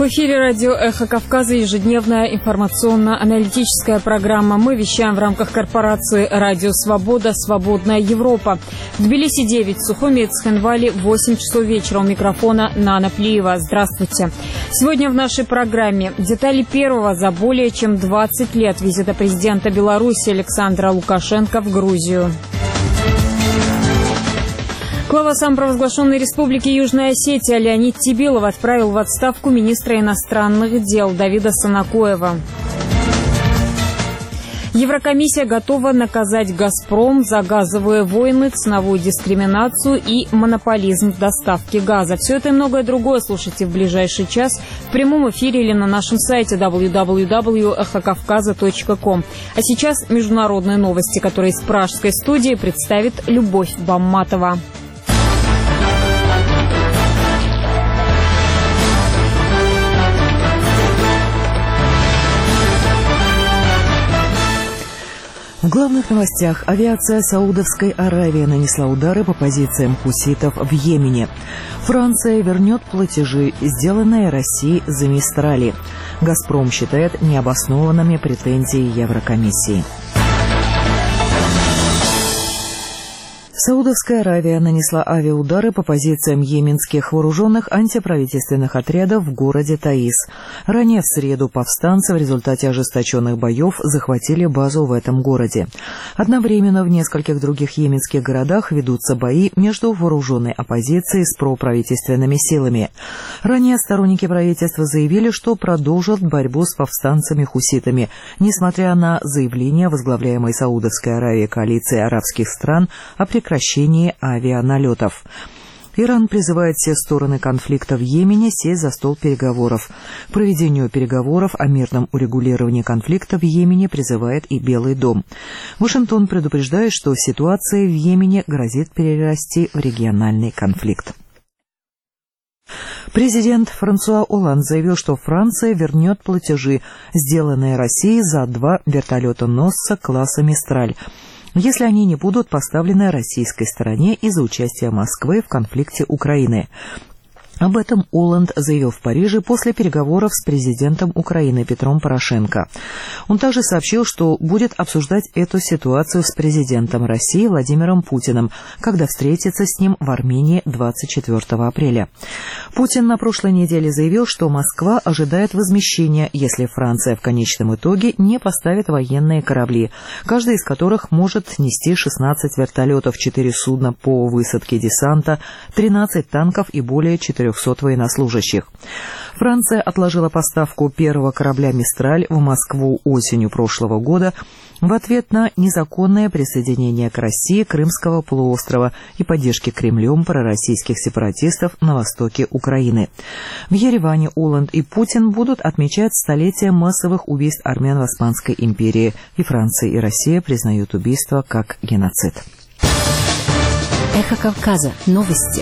В эфире радио «Эхо Кавказа» ежедневная информационно-аналитическая программа. Мы вещаем в рамках корпорации «Радио Свобода. Свободная Европа». В Тбилиси 9, в Сухуми и Цхинвале 8 часов вечера. У микрофона Нана Плиева. Здравствуйте. Сегодня в нашей программе детали первого за более чем 20 лет визита президента Беларуси Александра Лукашенко в Грузию. Глава самопровозглашенной республики Южная Осетия Леонид Тебилов отправил в отставку министра иностранных дел Давида Санакоева. Еврокомиссия готова наказать «Газпром» за газовые войны, ценовую дискриминацию и монополизм в доставке газа. Все это и многое другое слушайте в ближайший час в прямом эфире или на нашем сайте www.эхокавказа.ком. А сейчас международные новости, которые из пражской студии представит Любовь Бамматова. В главных новостях авиация Саудовской Аравии нанесла удары по позициям хуситов в Йемене. Франция вернет платежи, сделанные Россией за Мистрали. «Газпром» считает необоснованными претензии Еврокомиссии. Саудовская Аравия нанесла авиаудары по позициям йеменских вооруженных антиправительственных отрядов в городе Таиз. Ранее в среду повстанцы в результате ожесточенных боев захватили базу в этом городе. Одновременно в нескольких других йеменских городах ведутся бои между вооруженной оппозицией с проправительственными силами. Ранее сторонники правительства заявили, что продолжат борьбу с повстанцами-хуситами, несмотря на заявление возглавляемой Саудовской Аравией коалиции арабских стран о прекращении авианалетов. Иран призывает все стороны конфликта в Йемене сесть за стол переговоров. К проведению переговоров о мирном урегулировании конфликта в Йемене призывает и Белый дом. Вашингтон предупреждает, что ситуация в Йемене грозит перерасти в региональный конфликт. Президент Франсуа Олланд заявил, что Франция вернет платежи, сделанные Россией за 2 вертолета-носца класса «Мистраль», если они не будут поставлены российской стороне из-за участия Москвы в конфликте Украины. Об этом Олланд заявил в Париже после переговоров с президентом Украины Петром Порошенко. Он также сообщил, что будет обсуждать эту ситуацию с президентом России Владимиром Путиным, когда встретится с ним в Армении 24 апреля. Путин на прошлой неделе заявил, что Москва ожидает возмещения, если Франция в конечном итоге не поставит военные корабли, каждый из которых может нести 16 вертолетов, 4 судна по высадке десанта, 13 танков и более 400 военнослужащих. Франция отложила поставку первого корабля «Мистраль» в Москву осенью прошлого года в ответ на незаконное присоединение к России Крымского полуострова и поддержки Кремлем пророссийских сепаратистов на востоке Украины. В Ереване Олланд и Путин будут отмечать столетие массовых убийств армян в Османской империи, и Франция и Россия признают убийство как геноцид. Эхо Кавказа. Новости.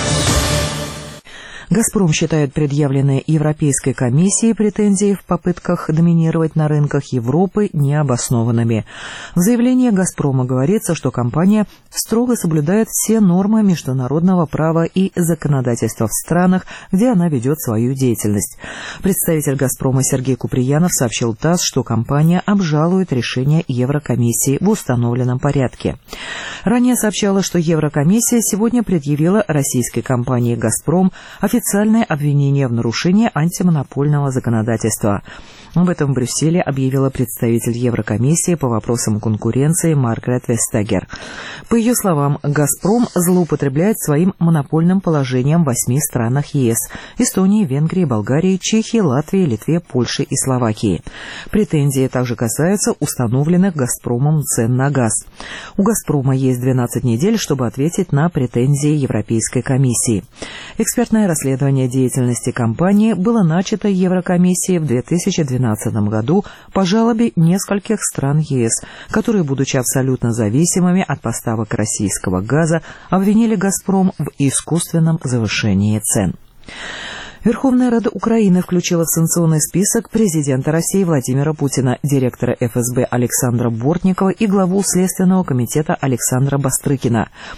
«Газпром» считает предъявленные Европейской комиссией претензии в попытках доминировать на рынках Европы необоснованными. В заявлении «Газпрома» говорится, что компания строго соблюдает все нормы международного права и законодательства в странах, где она ведет свою деятельность. Представитель «Газпрома» Сергей Куприянов сообщил ТАСС, что компания обжалует решение Еврокомиссии в установленном порядке. Ранее сообщалось, что Еврокомиссия сегодня предъявила российской компании «Газпром» официальное обвинение в нарушении антимонопольного законодательства. Об этом в Брюсселе объявила представитель Еврокомиссии по вопросам конкуренции Маргарет Вестагер. По ее словам, «Газпром» злоупотребляет своим монопольным положением в 8 странах ЕС – Эстонии, Венгрии, Болгарии, Чехии, Латвии, Литве, Польше и Словакии. Претензии также касаются установленных «Газпромом» цен на газ. У «Газпрома» есть 12 недель, чтобы ответить на претензии Европейской комиссии. Экспертное расследование деятельности компании было начато Еврокомиссией в 2012 году по жалобе нескольких стран ЕС, которые, будучи абсолютно зависимыми от поставок российского газа, обвинили «Газпром» в искусственном завышении цен. Верховная Рада Украины включила в санкционный список президента России Владимира Путина, директора ФСБ Александра Бортникова и главу Следственного комитета Александра Бастрыкина.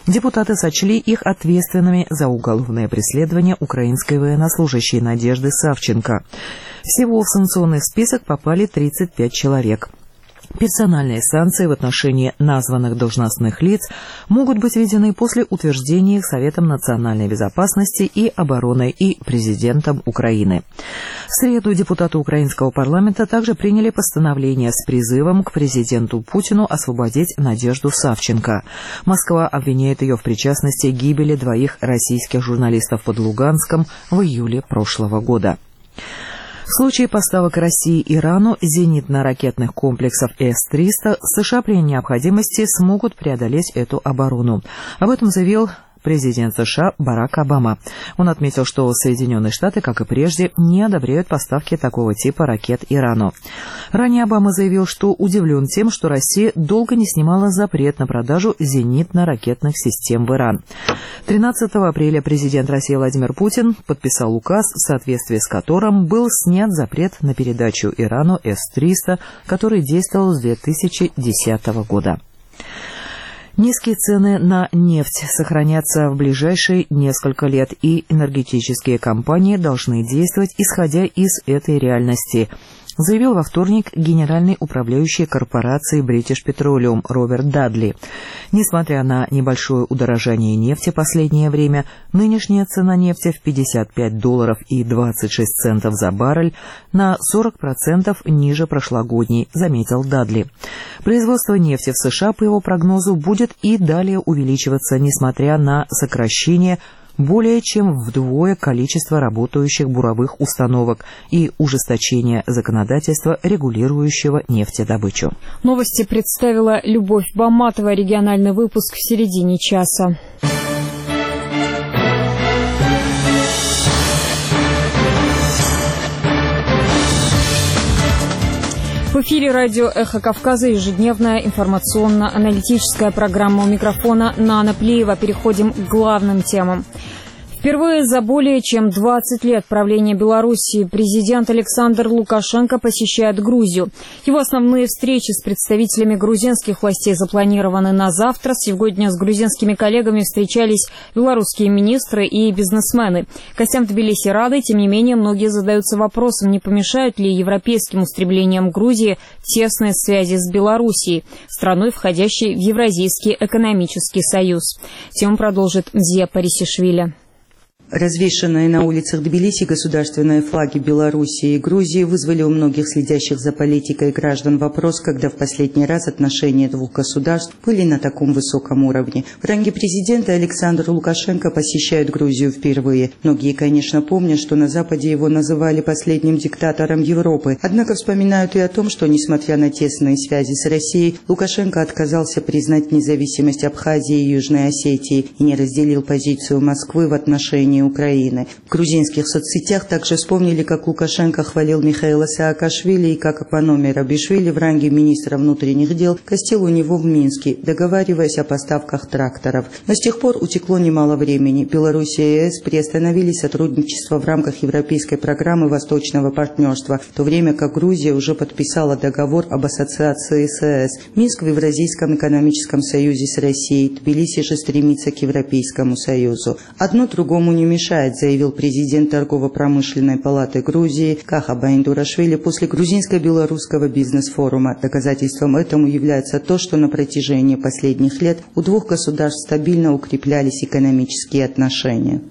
Депутаты сочли их ответственными за уголовное преследование украинской военнослужащей Надежды Савченко. Всего в санкционный список попали 35 человек. Персональные санкции в отношении названных должностных лиц могут быть введены после утверждения их Советом национальной безопасности и обороны и президентом Украины. В среду депутаты украинского парламента также приняли постановление с призывом к президенту Путину освободить Надежду Савченко. Москва обвиняет ее в причастности к гибели 2 российских журналистов под Луганском в июле прошлого года. В случае поставок России Ирану зенитно-ракетных комплексов С-300 США при необходимости смогут преодолеть эту оборону. Об этом заявил президент США Барак Обама. Он отметил, что Соединенные Штаты, как и прежде, не одобряют поставки такого типа ракет Ирану. Ранее Обама заявил, что удивлен тем, что Россия долго не снимала запрет на продажу зенитно-ракетных систем в Иран. 13 апреля президент России Владимир Путин подписал указ, в соответствии с которым был снят запрет на передачу Ирану С-300, который действовал с 2010 года. Низкие цены на нефть сохранятся в ближайшие несколько лет, и энергетические компании должны действовать, исходя из этой реальности, заявил во вторник генеральный управляющий корпорации British Petroleum Роберт Дадли. Несмотря на небольшое удорожание нефти в последнее время, нынешняя цена нефти в $50.26 за баррель на 40% ниже прошлогодней, заметил Дадли. Производство нефти в США, по его прогнозу, будет и далее увеличиваться, несмотря на сокращение более чем вдвое количество работающих буровых установок и ужесточение законодательства, регулирующего нефтедобычу. Новости представила Любовь Баматова. Региональный выпуск в середине часа. В эфире радио «Эхо Кавказа», ежедневная информационно-аналитическая программа. У микрофона Нана Плиева. Переходим к главным темам. Впервые за более чем 20 лет правления Белоруссии президент Александр Лукашенко посещает Грузию. Его основные встречи с представителями грузинских властей запланированы на завтра. Сегодня с грузинскими коллегами встречались белорусские министры и бизнесмены. Гостям Тбилиси рады, тем не менее, многие задаются вопросом, не помешают ли европейским устремлениям Грузии тесные связи с Белоруссией, страной, входящей в Евразийский экономический союз. Тему продолжит Зия Парисишвили. Развешанные на улицах Тбилиси государственные флаги Белоруссии и Грузии вызвали у многих следящих за политикой граждан вопрос, когда в последний раз отношения двух государств были на таком высоком уровне. В ранге президента Александр Лукашенко посещает Грузию впервые. Многие, конечно, помнят, что на Западе его называли последним диктатором Европы. Однако вспоминают и о том, что, несмотря на тесные связи с Россией, Лукашенко отказался признать независимость Абхазии и Южной Осетии и не разделил позицию Москвы в отношении Украины. В грузинских соцсетях также вспомнили, как Лукашенко хвалил Михаила Саакашвили и как Апаноми Рабишвили в ранге министра внутренних дел гостил у него в Минске, договариваясь о поставках тракторов. Но с тех пор утекло немало времени. Белоруссия и ЕС приостановили сотрудничество в рамках европейской программы Восточного партнерства, в то время как Грузия уже подписала договор об ассоциации с ЕС. Минск в Евразийском экономическом союзе с Россией, Тбилиси же стремится к Европейскому союзу. Одно другому не мешает, заявил президент Торгово-промышленной палаты Грузии Каха Байндурашвили после грузинско-белорусского бизнес-форума. Доказательством этому является то, что на протяжении последних лет у двух государств стабильно укреплялись экономические отношения.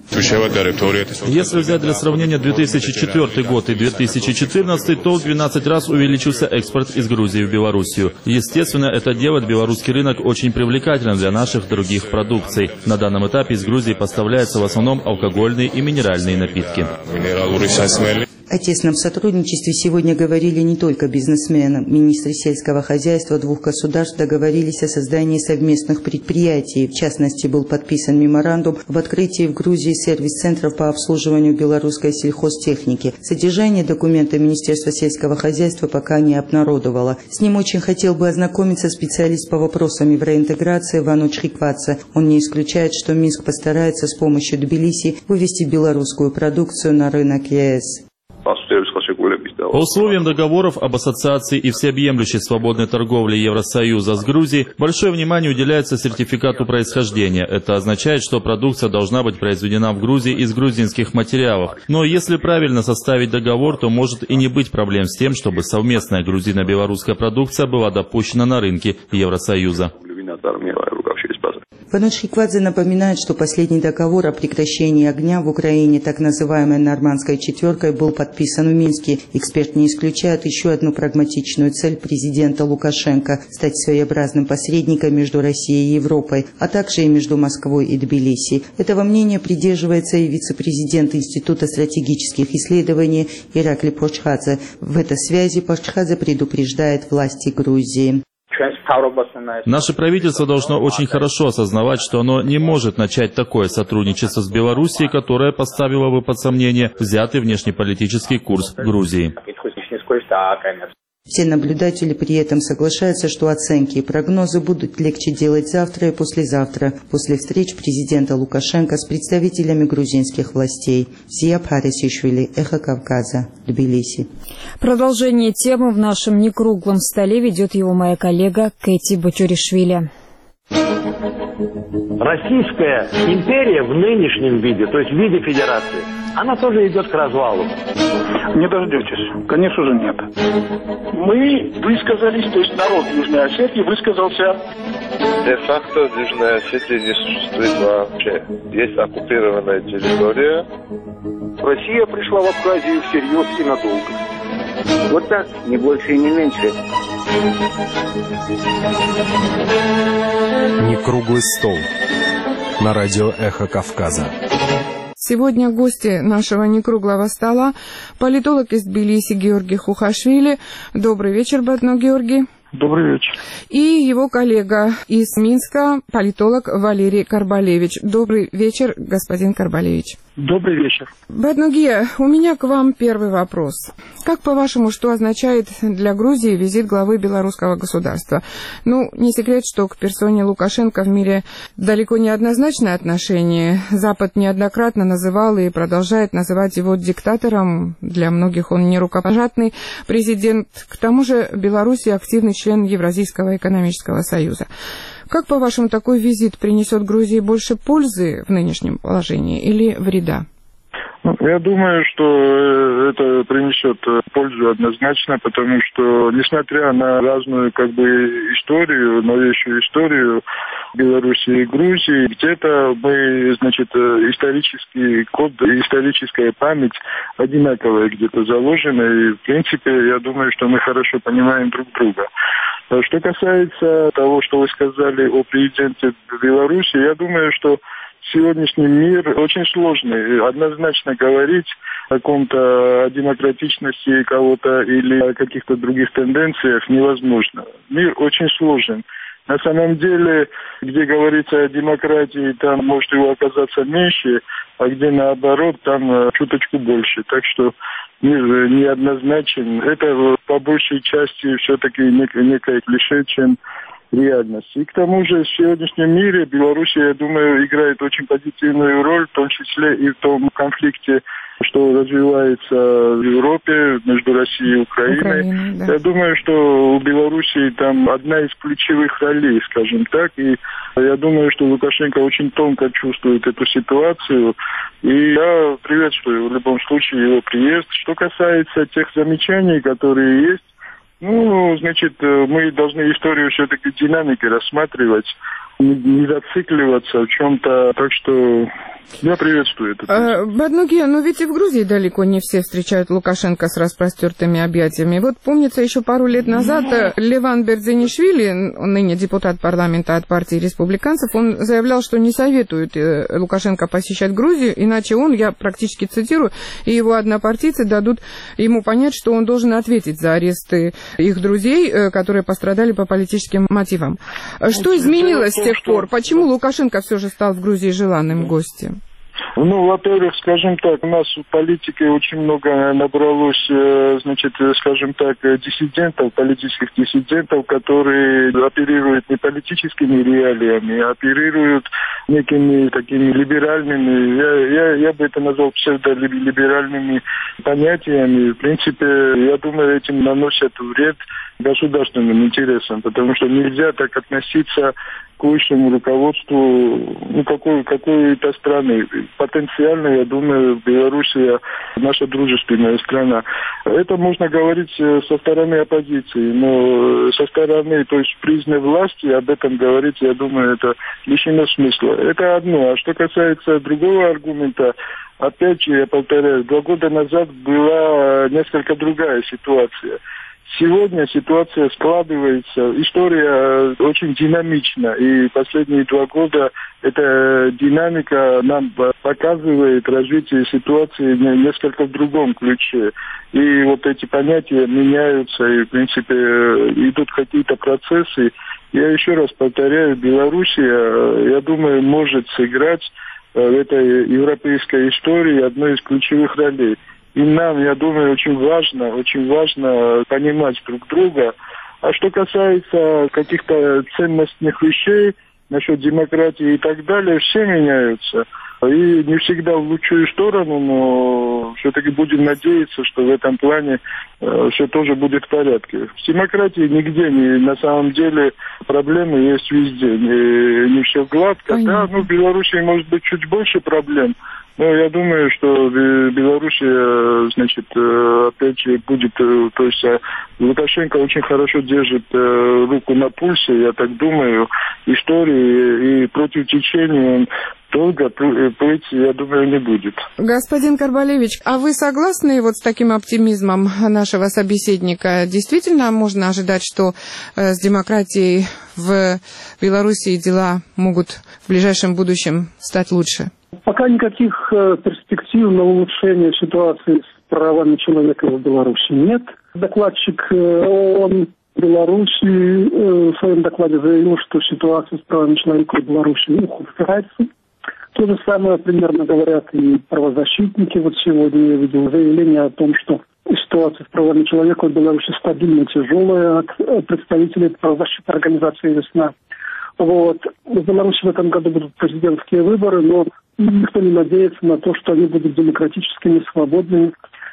Если взять для сравнения 2004 год и 2014, то в 12 раз увеличился экспорт из Грузии в Белоруссию. Естественно, это делает белорусский рынок очень привлекательным для наших других продукций. На данном этапе из Грузии поставляется в основном алкогольные и минеральные напитки. О тесном сотрудничестве сегодня говорили не только бизнесмены. Министры сельского хозяйства двух государств договорились о создании совместных предприятий. В частности, был подписан меморандум об открытии в Грузии сервис-центров по обслуживанию белорусской сельхозтехники. Содержание документа Министерства сельского хозяйства пока не обнародовало. С ним очень хотел бы ознакомиться специалист по вопросам евроинтеграции Вануч Рикваца. Он не исключает, что Минск постарается с помощью Тбилиси вывести белорусскую продукцию на рынок ЕС. По условиям договоров об ассоциации и всеобъемлющей свободной торговле Евросоюза с Грузией большое внимание уделяется сертификату происхождения. Это означает, что продукция должна быть произведена в Грузии из грузинских материалов. Но если правильно составить договор, то может и не быть проблем с тем, чтобы совместная грузино-белорусская продукция была допущена на рынки Евросоюза. Панас Шиквадзе напоминает, что последний договор о прекращении огня в Украине, так называемой «Нормандской четверкой», был подписан в Минске. Эксперт не исключает еще одну прагматичную цель президента Лукашенко – стать своеобразным посредником между Россией и Европой, а также и между Москвой и Тбилиси. Этого мнения придерживается и вице-президент Института стратегических исследований Иракли Почхадзе. В этой связи Почхадзе предупреждает власти Грузии. Наше правительство должно очень хорошо осознавать, что оно не может начать такое сотрудничество с Белоруссией, которое поставило бы под сомнение взятый внешнеполитический курс Грузии. Все наблюдатели при этом соглашаются, что оценки и прогнозы будут легче делать завтра и послезавтра, после встреч президента Лукашенко с представителями грузинских властей. Зия Парисишвили, Эхо Кавказа, Тбилиси. Продолжение темы в нашем некруглом столе ведет его моя коллега Кэти Бачуришвили. Российская империя в нынешнем виде, то есть в виде федерации, она тоже идет к развалу. Не дождетесь. Конечно же нет. Мы высказались, то есть народ Южной Осетии высказался. Де-факто Южная Осетия не существует вообще. Есть оккупированная территория. Россия пришла в Абхазию всерьез и надолго. Вот так, не больше и не меньше. Некруглый стол на радио «Эхо Кавказа». Сегодня гости нашего некруглого стола – политолог из Тбилиси Георгий Хухашвили. Добрый вечер, Бадно Георгий. Добрый вечер. И его коллега из Минска, политолог Валерий Карбалевич. Добрый вечер, господин Карбалевич. Добрый вечер. Бадно Георгий, у меня к вам первый вопрос. Как, по-вашему, что означает для Грузии визит главы белорусского государства? Ну, не секрет, что к персоне Лукашенко в мире далеко не однозначное отношение. Запад неоднократно называл и продолжает называть его диктатором. Для многих он не рукопожатный президент. К тому же Белоруссия активный член Евразийского экономического союза. Как, по-вашему, такой визит принесет Грузии больше пользы в нынешнем положении или вреда? Я думаю, что это принесет пользу однозначно, потому что, несмотря на разную историю, новейшую историю Белоруссии и Грузии, где-то мы, исторический код, историческая память одинаковая где-то заложена, и, в принципе, я думаю, что мы хорошо понимаем друг друга. Что касается того, что вы сказали о президенте Беларуси, я думаю, что сегодняшний мир очень сложный. Однозначно говорить о каком-то демократичности кого-то или о каких-то других тенденциях невозможно. Мир очень сложен. На самом деле, где говорится о демократии, там может его оказаться меньше, а где наоборот, там чуточку больше. Так что мир неоднозначен. Это по большей части все-таки некое клише, чем реальность. И к тому же в сегодняшнем мире Белоруссия, я думаю, играет очень позитивную роль, в том числе и в том конфликте, что развивается в Европе между Россией и Украиной. Да. Я думаю, что у Белоруссии там одна из ключевых ролей, скажем так, и я думаю, что Лукашенко очень тонко чувствует эту ситуацию, и я приветствую в любом случае его приезд. Что касается тех замечаний, которые есть, мы должны историю все-таки динамики рассматривать, не зацикливаться в чем-то, так что я приветствую это. Бадно Георгий, но ведь и в Грузии далеко не все встречают Лукашенко с распростертыми объятиями. Вот помнится, еще пару лет назад Леван Бердзинишвили, ныне депутат парламента от партии республиканцев, он заявлял, что не советует Лукашенко посещать Грузию, иначе он, я практически цитирую, и его однопартийцы дадут ему понять, что он должен ответить за аресты их друзей, которые пострадали по политическим мотивам. Что изменилось с тех пор? Почему Лукашенко все же стал в Грузии желанным гостем? Ну, во-первых, скажем так, у нас в политике очень много набралось, значит, скажем так, диссидентов, политических диссидентов, которые оперируют не политическими реалиями, а оперируют некими такими либеральными, я бы это назвал псевдолиберальными понятиями. В принципе, я думаю, этим наносят вред государственным интересам, потому что нельзя так относиться к высшему руководству какой-то страны. Потенциально, я думаю, Белоруссия наша дружественная страна. Это можно говорить со стороны оппозиции, но со стороны, то есть признанной власти, об этом говорить, я думаю, это лишено смысла. Это одно. А что касается другого аргумента, опять же, я повторяю, 2 года назад была несколько другая ситуация. Сегодня ситуация складывается, история очень динамична, и последние 2 года эта динамика нам показывает развитие ситуации несколько в другом ключе. И вот эти понятия меняются, и, в принципе, идут какие-то процессы. Я еще раз повторяю, Белоруссия, я думаю, может сыграть в этой европейской истории одной из ключевых ролей. И нам, я думаю, очень важно понимать друг друга. А что касается каких-то ценностных вещей, насчет демократии и так далее, все меняются. И не всегда в лучшую сторону, но все-таки будем надеяться, что в этом плане все тоже будет в порядке. С демократией нигде не, на самом деле проблемы есть везде. Не все гладко. Да, в Беларуси может быть чуть больше проблем. Но я думаю, что Белоруссия, значит, опять же, будет, то есть Лукашенко очень хорошо держит руку на пульсе, я так думаю, истории, и против течения он долго плыть, я думаю, не будет. Господин Карбалевич, а вы согласны вот с таким оптимизмом нашего собеседника? Действительно можно ожидать, что с демократией в Белоруссии дела могут в ближайшем будущем стать лучше? Пока никаких перспектив на улучшение ситуации с правами человека в Беларуси нет. Докладчик ООН Беларуси в своем докладе заявил, что ситуация с правами человека в Беларуси ухудшается. То же самое примерно говорят и правозащитники. Вот сегодня я видел заявление о том, что ситуация с правами человека в Беларуси стабильно тяжелая от представителей правозащитной организации «Весна». Вот. В Беларуси в этом году будут президентские выборы, но никто не надеется на то, что они будут демократическими, свободными.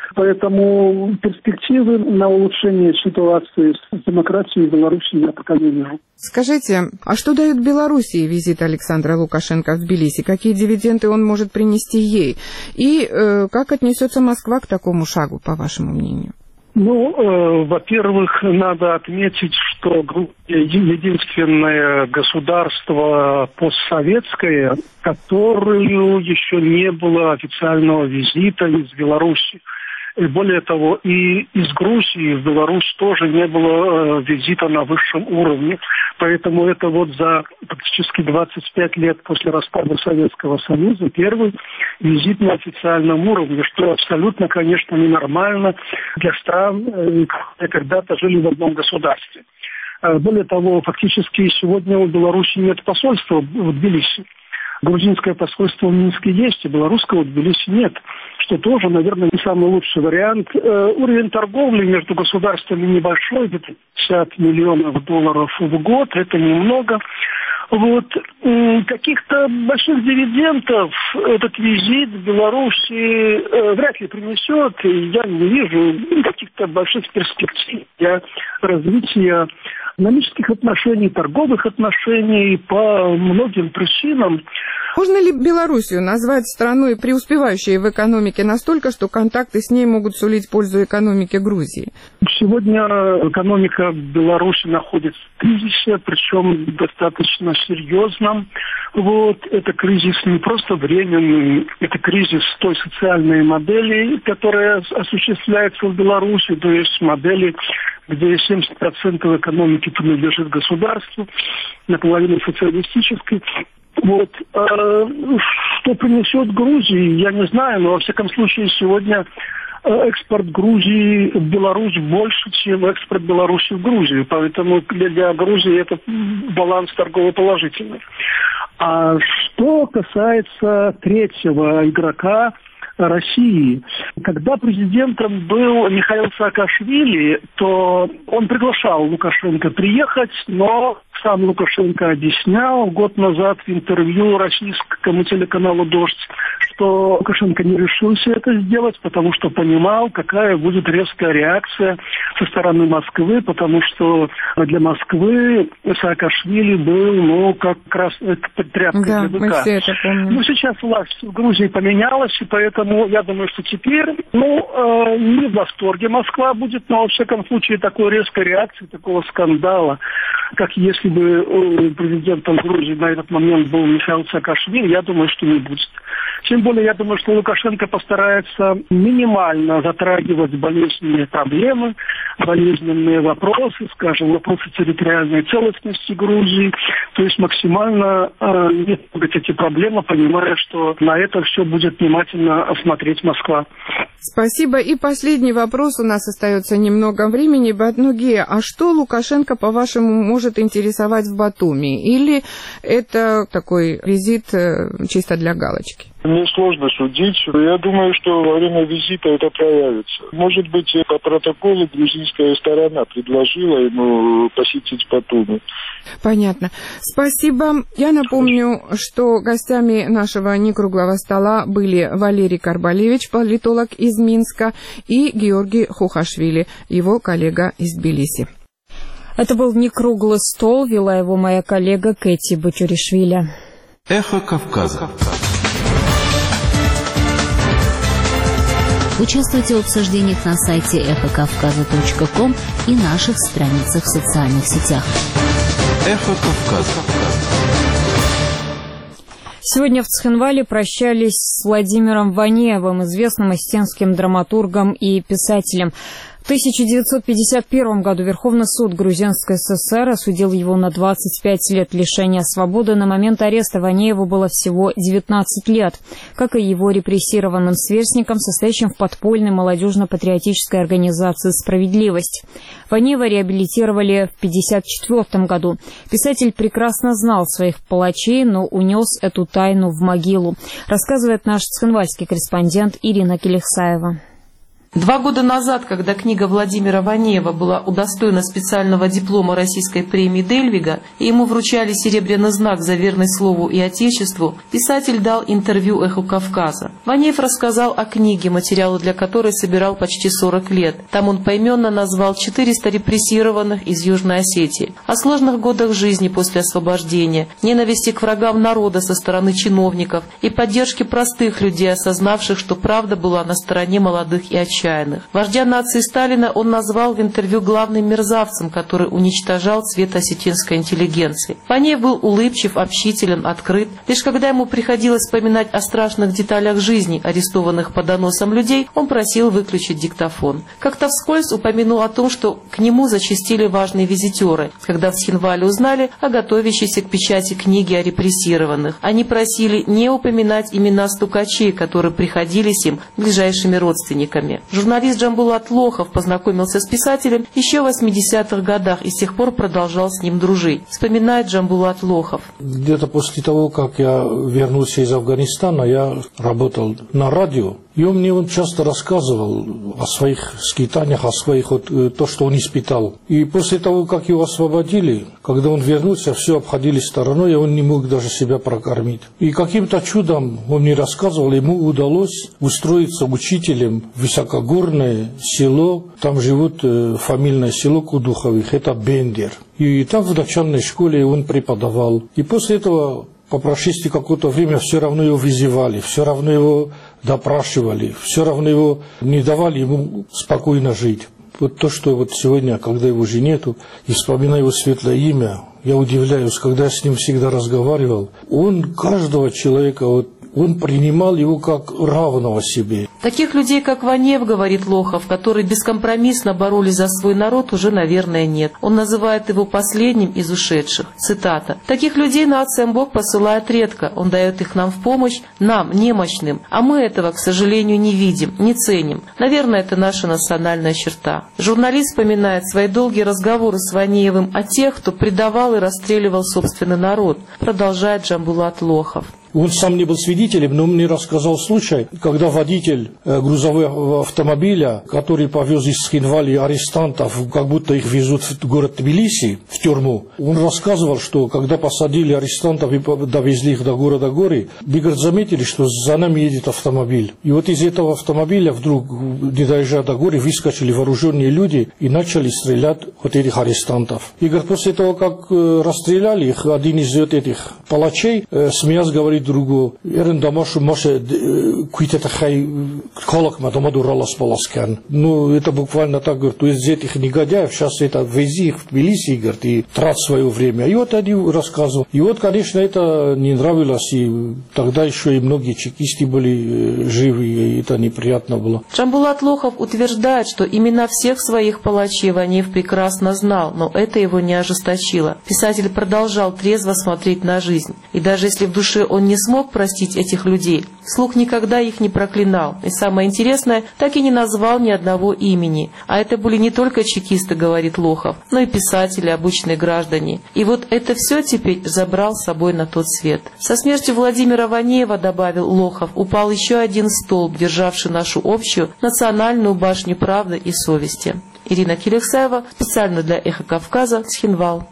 Поэтому перспективы на улучшение ситуации с демократией в Беларуси я пока не вижу. Скажите, а что дает Белоруссии визит Александра Лукашенко в Тбилиси? Какие дивиденды он может принести ей? И как отнесется Москва к такому шагу, по вашему мнению? Ну, во-первых, надо отметить, что Грузия единственное государство постсоветское, которое еще не было официального визита из Беларуси. И более того, и из Грузии в Беларусь тоже не было визита на высшем уровне. Поэтому это вот за практически 25 лет после распада Советского Союза первый визит на официальном уровне, что абсолютно, конечно, ненормально для стран, которые когда-то жили в одном государстве. Более того, фактически сегодня у Беларуси нет посольства в Тбилиси. Грузинское посольство в Минске есть, и белорусского в Тбилиси нет, что тоже, наверное, не самый лучший вариант. Уровень торговли между государствами небольшой, где-то 50 миллионов долларов в год, это немного. Вот. Каких-то больших дивидендов этот визит в Беларуси вряд ли принесет, и я не вижу каких-то больших перспектив для развития экономических отношений, торговых отношений по многим причинам. Можно ли Белоруссию назвать страной, преуспевающей в экономике настолько, что контакты с ней могут сулить пользу экономике Грузии? Сегодня экономика Беларуси находится в кризисе, причем достаточно серьезном. Вот. Это кризис не просто временный, это кризис той социальной модели, которая осуществляется в Беларуси, то есть модели, где 70% экономики принадлежит государству, наполовину социалистической. Вот. Что принесет Грузии, я не знаю, но во всяком случае сегодня экспорт Грузии в Беларусь больше, чем экспорт Беларуси в Грузию. Поэтому для Грузии это баланс торгово положительный. А что касается третьего игрока России, когда президентом был Михаил Саакашвили, то он приглашал Лукашенко приехать, но сам Лукашенко объяснял год назад в интервью российскому телеканалу «Дождь», что Лукашенко не решился это сделать, потому что понимал, какая будет резкая реакция со стороны Москвы, потому что для Москвы Саакашвили был, как раз тряпка для быка. Мы все это помним. Но сейчас власть в Грузии поменялась, и поэтому я думаю, что теперь, не в восторге Москва будет, но, во всяком случае, такой резкой реакции, такого скандала, как если бы президентом Грузии на этот момент был Михаил Саакашвили, я думаю, что не будет. Тем более, я думаю, что Лукашенко постарается минимально затрагивать болезненные проблемы, болезненные вопросы, скажем, вопросы территориальной целостности Грузии, то есть максимально не трогать эти проблемы, понимая, что на это все будет внимательно смотреть Москва. Спасибо. И последний вопрос, у нас остается немного времени. Батнуге, а что Лукашенко, по-вашему, может интересовать в Батуми? Или это такой визит чисто для галочки? Мне сложно судить. Я думаю, что во время визита это проявится. Может быть, по протоколу грузинская сторона предложила ему посетить Батуми. Понятно. Спасибо. Я напомню, что гостями нашего некруглого стола были Валерий Карбалевич, политолог из Минска, и Георгий Хухашвили, его коллега из Тбилиси. Это был некруглый стол, вела его моя коллега Кэти Бачуришвили. Эхо Кавказа. Участвуйте в обсуждениях на сайте эхокавказа.ком и наших страницах в социальных сетях. Эхо Кавказа. Сегодня в Цхинвале прощались с Владимиром Ванеевым, известным осетинским драматургом и писателем. В 1951 году Верховный суд Грузинской ССР осудил его на 25 лет лишения свободы. На момент ареста Ванееву было всего 19 лет, как и его репрессированным сверстникам, состоящим в подпольной молодежно-патриотической организации «Справедливость». Ванеева реабилитировали в 1954 году. Писатель прекрасно знал своих палачей, но унес эту тайну в могилу, рассказывает наш цхинвальский корреспондент Ирина Келихсаева. 2 года назад, когда книга Владимира Ванеева была удостоена специального диплома Российской премии Дельвига, и ему вручали серебряный знак за верность слову и отечеству, писатель дал интервью «Эху Кавказа». Ванеев рассказал о книге, материалы для которой собирал почти 40 лет. Там он поименно назвал 400 репрессированных из Южной Осетии, о сложных годах жизни после освобождения, ненависти к врагам народа со стороны чиновников и поддержке простых людей, осознавших, что правда была на стороне молодых и отчаянных. Вождя нации Сталина он назвал в интервью главным мерзавцем, который уничтожал цвет осетинской интеллигенции. Ванеев был улыбчив, общителен, открыт. Лишь когда ему приходилось вспоминать о страшных деталях жизни арестованных по доносам людей, он просил выключить диктофон. Как-то вскользь упомянул о том, что к нему зачастили важные визитеры, когда в Цхинвале узнали о готовящейся к печати книги о репрессированных. Они просили не упоминать имена стукачей, которые приходились им ближайшими родственниками. Журналист Джамбулат Лохов познакомился с писателем еще в 80-х годах и с тех пор продолжал с ним дружить. Вспоминает Джамбулат Лохов. Где-то после того, как я вернулся из Афганистана, я работал на радио. И он мне часто рассказывал о своих скитаниях, о своих, то, что он испытал. И после того, как его освободили, когда он вернулся, все обходили стороной, и он не мог даже себя прокормить. И каким-то чудом, он мне рассказывал, ему удалось устроиться учителем в высокогорное село. Там живут фамильное село Кудуховых, это Бендер. И там в начальной школе он преподавал. И после этого, по прошествии какого-то времени, все равно его вызывали, все равно его допрашивали, все равно его не давали ему спокойно жить. Вот то, что вот сегодня, когда его уже нету, и вспоминаю его светлое имя, я удивляюсь, когда я с ним всегда разговаривал. Он каждого человека он принимал его как равного себе. Таких людей, как Ванеев, говорит Лохов, которые бескомпромиссно боролись за свой народ, уже, наверное, нет. Он называет его последним из ушедших. Цитата. «Таких людей нациям Бог посылает редко. Он дает их нам в помощь, нам, немощным. А мы этого, к сожалению, не видим, не ценим. Наверное, это наша национальная черта». Журналист вспоминает свои долгие разговоры с Ванеевым о тех, кто предавал и расстреливал собственный народ. Продолжает Джамбулат Лохов. Он сам не был свидетелем, но мне рассказал случай, когда водитель грузового автомобиля, который повез из Схинвали арестантов, как будто их везут в город Тбилиси, в тюрьму, он рассказывал, что когда посадили арестантов и довезли их до города Гори, говорит, заметили, что за нами едет автомобиль. И вот из этого автомобиля вдруг, не доезжая до Гори, выскочили вооруженные люди и начали стрелять вот этих арестантов. И говорит, после того, как расстреляли их, один из этих палачей, смеясь, говорит другу, ну, это буквально так, говорит, то есть этих негодяев сейчас это вези их в Тбилиси, говорит, и трать свое время. И вот они рассказывали. И вот, конечно, это не нравилось, и тогда еще и многие чекисты были живы, и это неприятно было. Джамбулат Лохов утверждает, что имена всех своих палачей Ванеев прекрасно знал, но это его не ожесточило. Писатель продолжал трезво смотреть на жизнь. И даже если в душе он не смог простить этих людей, вслух никогда их не проклинал. И самое интересное, так и не назвал ни одного имени. А это были не только чекисты, говорит Лохов, но и писатели, обычные граждане. И вот это все теперь забрал с собой на тот свет. Со смертью Владимира Ванеева, добавил Лохов, упал еще один столб, державший нашу общую национальную башню правды и совести. Ирина Килексаева, специально для «Эхо Кавказа», Схинвал.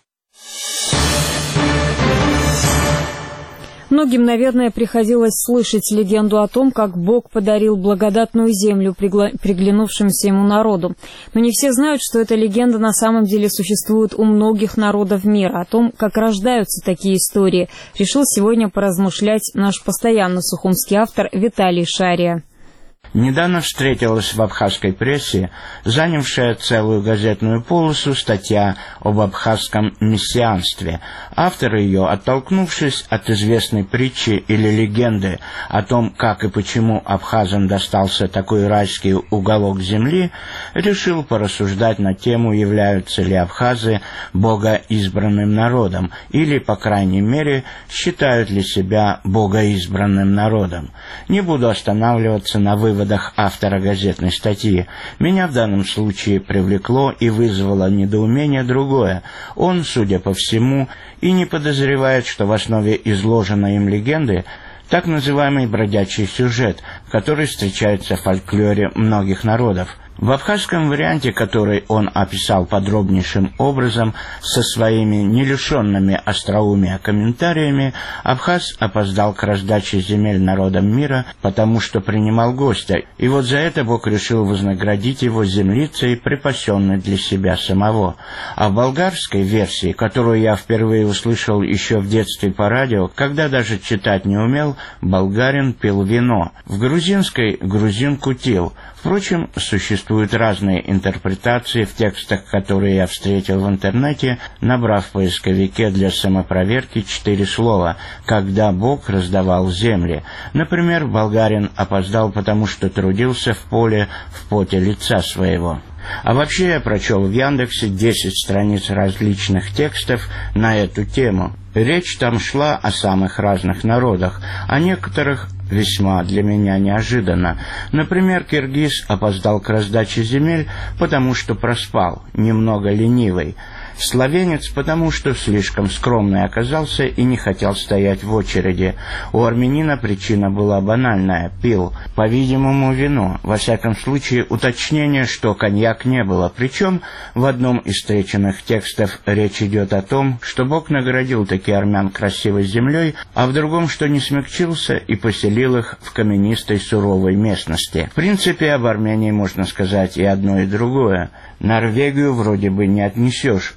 Многим, наверное, приходилось слышать легенду о том, как Бог подарил благодатную землю приглянувшимся ему народу. Но не все знают, что эта легенда на самом деле существует у многих народов мира. О том, как рождаются такие истории, решил сегодня поразмышлять наш постоянно сухумский автор Виталий Шария. Недавно встретилась в абхазской прессе, занявшая целую газетную полосу, статья об абхазском мессианстве. Автор ее, оттолкнувшись от известной притчи или легенды о том, как и почему абхазам достался такой райский уголок земли, решил порассуждать на тему, являются ли абхазы богоизбранным народом, или, по крайней мере, считают ли себя богоизбранным народом. Не буду останавливаться на выводах автора газетной статьи. Меня в данном случае привлекло и вызвало недоумение другое. Он, судя по всему, и не подозревает, что в основе изложенной им легенды так называемый бродячий сюжет, который встречается в фольклоре многих народов. В абхазском варианте, который он описал подробнейшим образом, со своими не лишенными остроумия комментариями, абхаз опоздал к раздаче земель народам мира, потому что принимал гостя, и вот за это Бог решил вознаградить его землицей, припасенной для себя самого. А в болгарской версии, которую я впервые услышал еще в детстве по радио, когда даже читать не умел, болгарин пил вино. В грузинской грузин кутил. Впрочем, существуют разные интерпретации в текстах, которые я встретил в интернете, набрав в поисковике для самопроверки 4 слова «когда Бог раздавал земли». Например, болгарин опоздал, потому что трудился в поле в поте лица своего. А вообще я прочел в Яндексе 10 страниц различных текстов на эту тему. Речь там шла о самых разных народах, о некоторых весьма для меня неожиданно. Например, киргиз опоздал к раздаче земель, потому что проспал, немного ленивый. Словенец, потому что слишком скромный оказался и не хотел стоять в очереди. У армянина причина была банальная – пил, по-видимому, вино. Во всяком случае, уточнение, что коньяк не было. Причем в одном из встреченных текстов речь идет о том, что Бог наградил таки армян красивой землей, а в другом, что не смягчился и поселил их в каменистой суровой местности. В принципе, об Армении можно сказать и одно, и другое. Норвегию вроде бы не отнесешь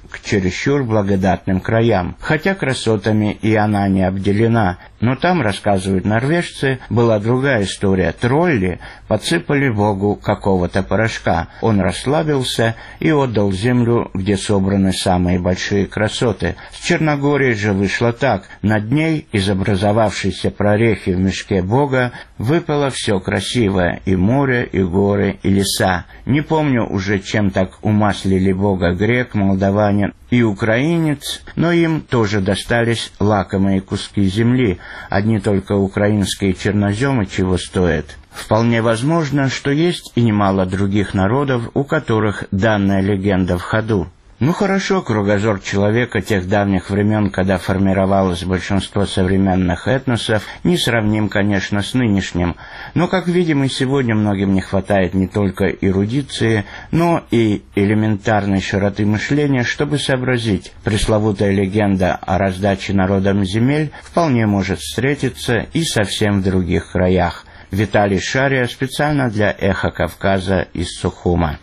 к чересчур благодатным краям. Хотя красотами и она не обделена, но там, рассказывают норвежцы, была другая история. Тролли подсыпали Богу какого-то порошка. Он расслабился и отдал землю, где собраны самые большие красоты. С Черногорией же вышло так. Над ней, из образовавшейся прорехи в мешке Бога, выпало все красивое: и море, и горы, и леса. Не помню уже, чем так умаслили Бога грек, молдаванин и украинец, но им тоже достались лакомые куски земли. Одни только украинские черноземы чего стоят. Вполне возможно, что есть и немало других народов, у которых данная легенда в ходу. Ну хорошо, кругозор человека тех давних времен, когда формировалось большинство современных этносов, не сравним, конечно, с нынешним. Но, как видим, и сегодня многим не хватает не только эрудиции, но и элементарной широты мышления, чтобы сообразить. Пресловутая легенда о раздаче народам земель вполне может встретиться и совсем в других краях. Виталий Шария специально для «Эхо Кавказа» из Сухума.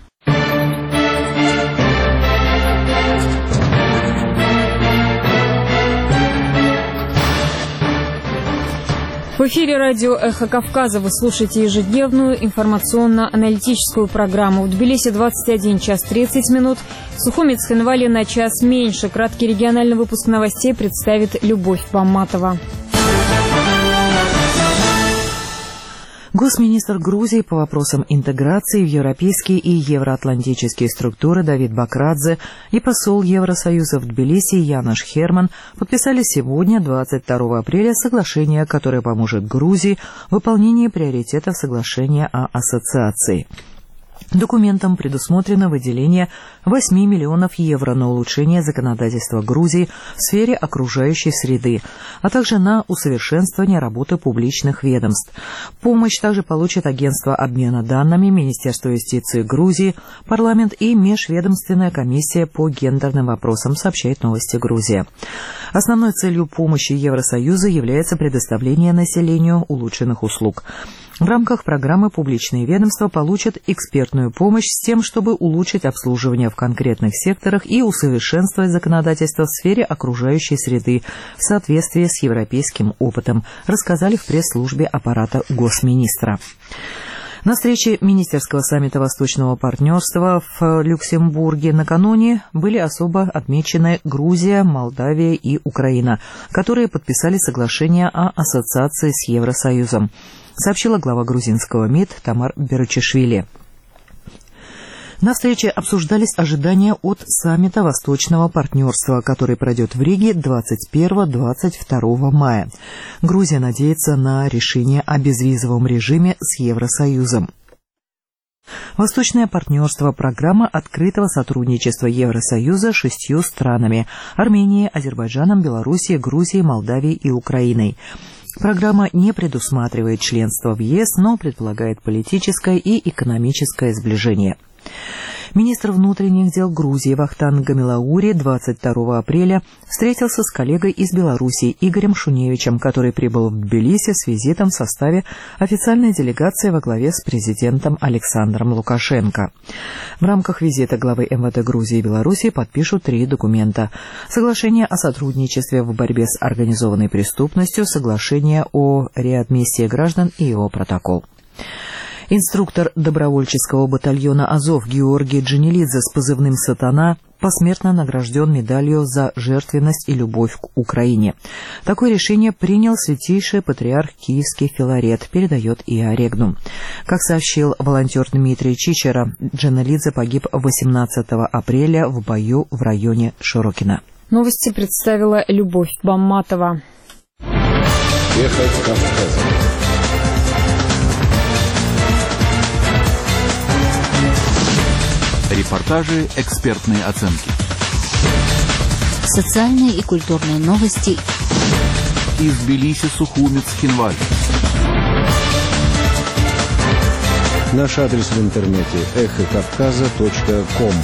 В эфире радио «Эхо Кавказа» вы слушаете ежедневную информационно-аналитическую программу. В Тбилиси 21 час 30 минут. В Сухуме и Цхинвале на час меньше. Краткий региональный выпуск новостей представит Любовь Бамматова. Госминистр Грузии по вопросам интеграции в европейские и евроатлантические структуры Давид Бакрадзе и посол Евросоюза в Тбилиси Янош Херман подписали сегодня, 22 апреля, соглашение, которое поможет Грузии в выполнении приоритетов соглашения о ассоциации. Документом предусмотрено выделение 8 миллионов евро на улучшение законодательства Грузии в сфере окружающей среды, а также на усовершенствование работы публичных ведомств. Помощь также получат Агентство обмена данными, Министерство юстиции Грузии, парламент и Межведомственная комиссия по гендерным вопросам, сообщает Новости Грузия. Основной целью помощи Евросоюза является предоставление населению улучшенных услуг. В рамках программы публичные ведомства получат экспертную помощь с тем, чтобы улучшить обслуживание в конкретных секторах и усовершенствовать законодательство в сфере окружающей среды в соответствии с европейским опытом, рассказали в пресс-службе аппарата госминистра. На встрече министерского саммита Восточного партнерства в Люксембурге накануне были особо отмечены Грузия, Молдавия и Украина, которые подписали соглашение о ассоциации с Евросоюзом, сообщила глава грузинского МИД Тамар Берчишвили. На встрече обсуждались ожидания от саммита Восточного партнерства, который пройдет в Риге 21-22 мая. Грузия надеется на решение о безвизовом режиме с Евросоюзом. Восточное партнерство – программа открытого сотрудничества Евросоюза с 6 странами – Арменией, Азербайджаном, Белоруссией, Грузией, Молдавией и Украиной. Программа не предусматривает членство в ЕС, но предполагает политическое и экономическое сближение. Министр внутренних дел Грузии Вахтанг Гамилаури 22 апреля встретился с коллегой из Белоруссии Игорем Шуневичем, который прибыл в Тбилиси с визитом в составе официальной делегации во главе с президентом Александром Лукашенко. В рамках визита главы МВД Грузии и Белоруссии подпишут 3 документа: соглашение о сотрудничестве в борьбе с организованной преступностью, соглашение о реадмиссии граждан и его протокол. Инструктор добровольческого батальона «Азов» Георгий Джанилидзе с позывным «Сатана» посмертно награжден медалью за жертвенность и любовь к Украине. Такое решение принял святейший патриарх Киевский Филарет, передает ИА Регнум. Как сообщил волонтер Дмитрий Чичера, Джанилидзе погиб 18 апреля в бою в районе Широкино. Новости представила Любовь Бамматова. Эхо Кавказа. Репортажи, экспертные оценки. Социальные и культурные новости. Из Тбилиси, Сухуми, Цхинвали. Наш адрес в интернете эхокавказа.ком.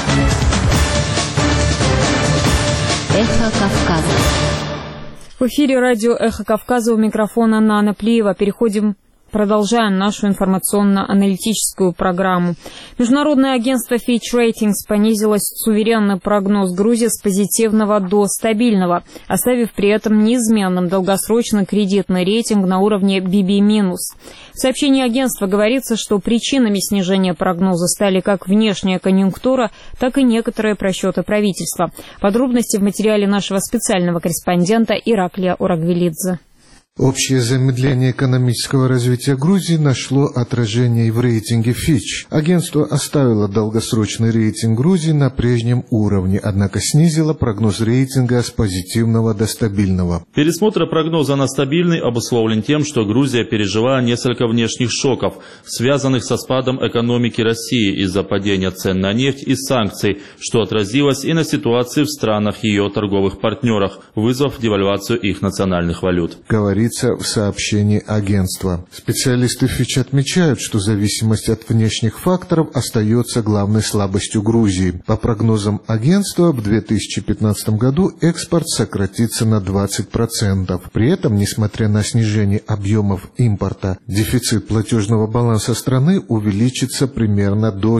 Эхо Кавказа. В эфире радио «Эхо Кавказа», у микрофона Нана Плиева. Переходим Продолжаем нашу информационно-аналитическую программу. Международное агентство Fitch Ratings понизило суверенный прогноз Грузии с позитивного до стабильного, оставив при этом неизменным долгосрочный кредитный рейтинг на уровне BB-. В сообщении агентства говорится, что причинами снижения прогноза стали как внешняя конъюнктура, так и некоторые просчеты правительства. Подробности в материале нашего специального корреспондента Ираклия Урагвелидзе. Общее замедление экономического развития Грузии нашло отражение в рейтинге Fitch. Агентство оставило долгосрочный рейтинг Грузии на прежнем уровне, однако снизило прогноз рейтинга с позитивного до стабильного. Пересмотр прогноза на стабильный обусловлен тем, что Грузия пережила несколько внешних шоков, связанных со спадом экономики России из-за падения цен на нефть и санкций, что отразилось и на ситуации в странах ее торговых партнерах, вызвав девальвацию их национальных валют. Говорится в сообщении агентства. Специалисты Fitch отмечают, что зависимость от внешних факторов остается главной слабостью Грузии. По прогнозам агентства, в 2015 году экспорт сократится на 20%. При этом, несмотря на снижение объемов импорта, дефицит платежного баланса страны увеличится примерно до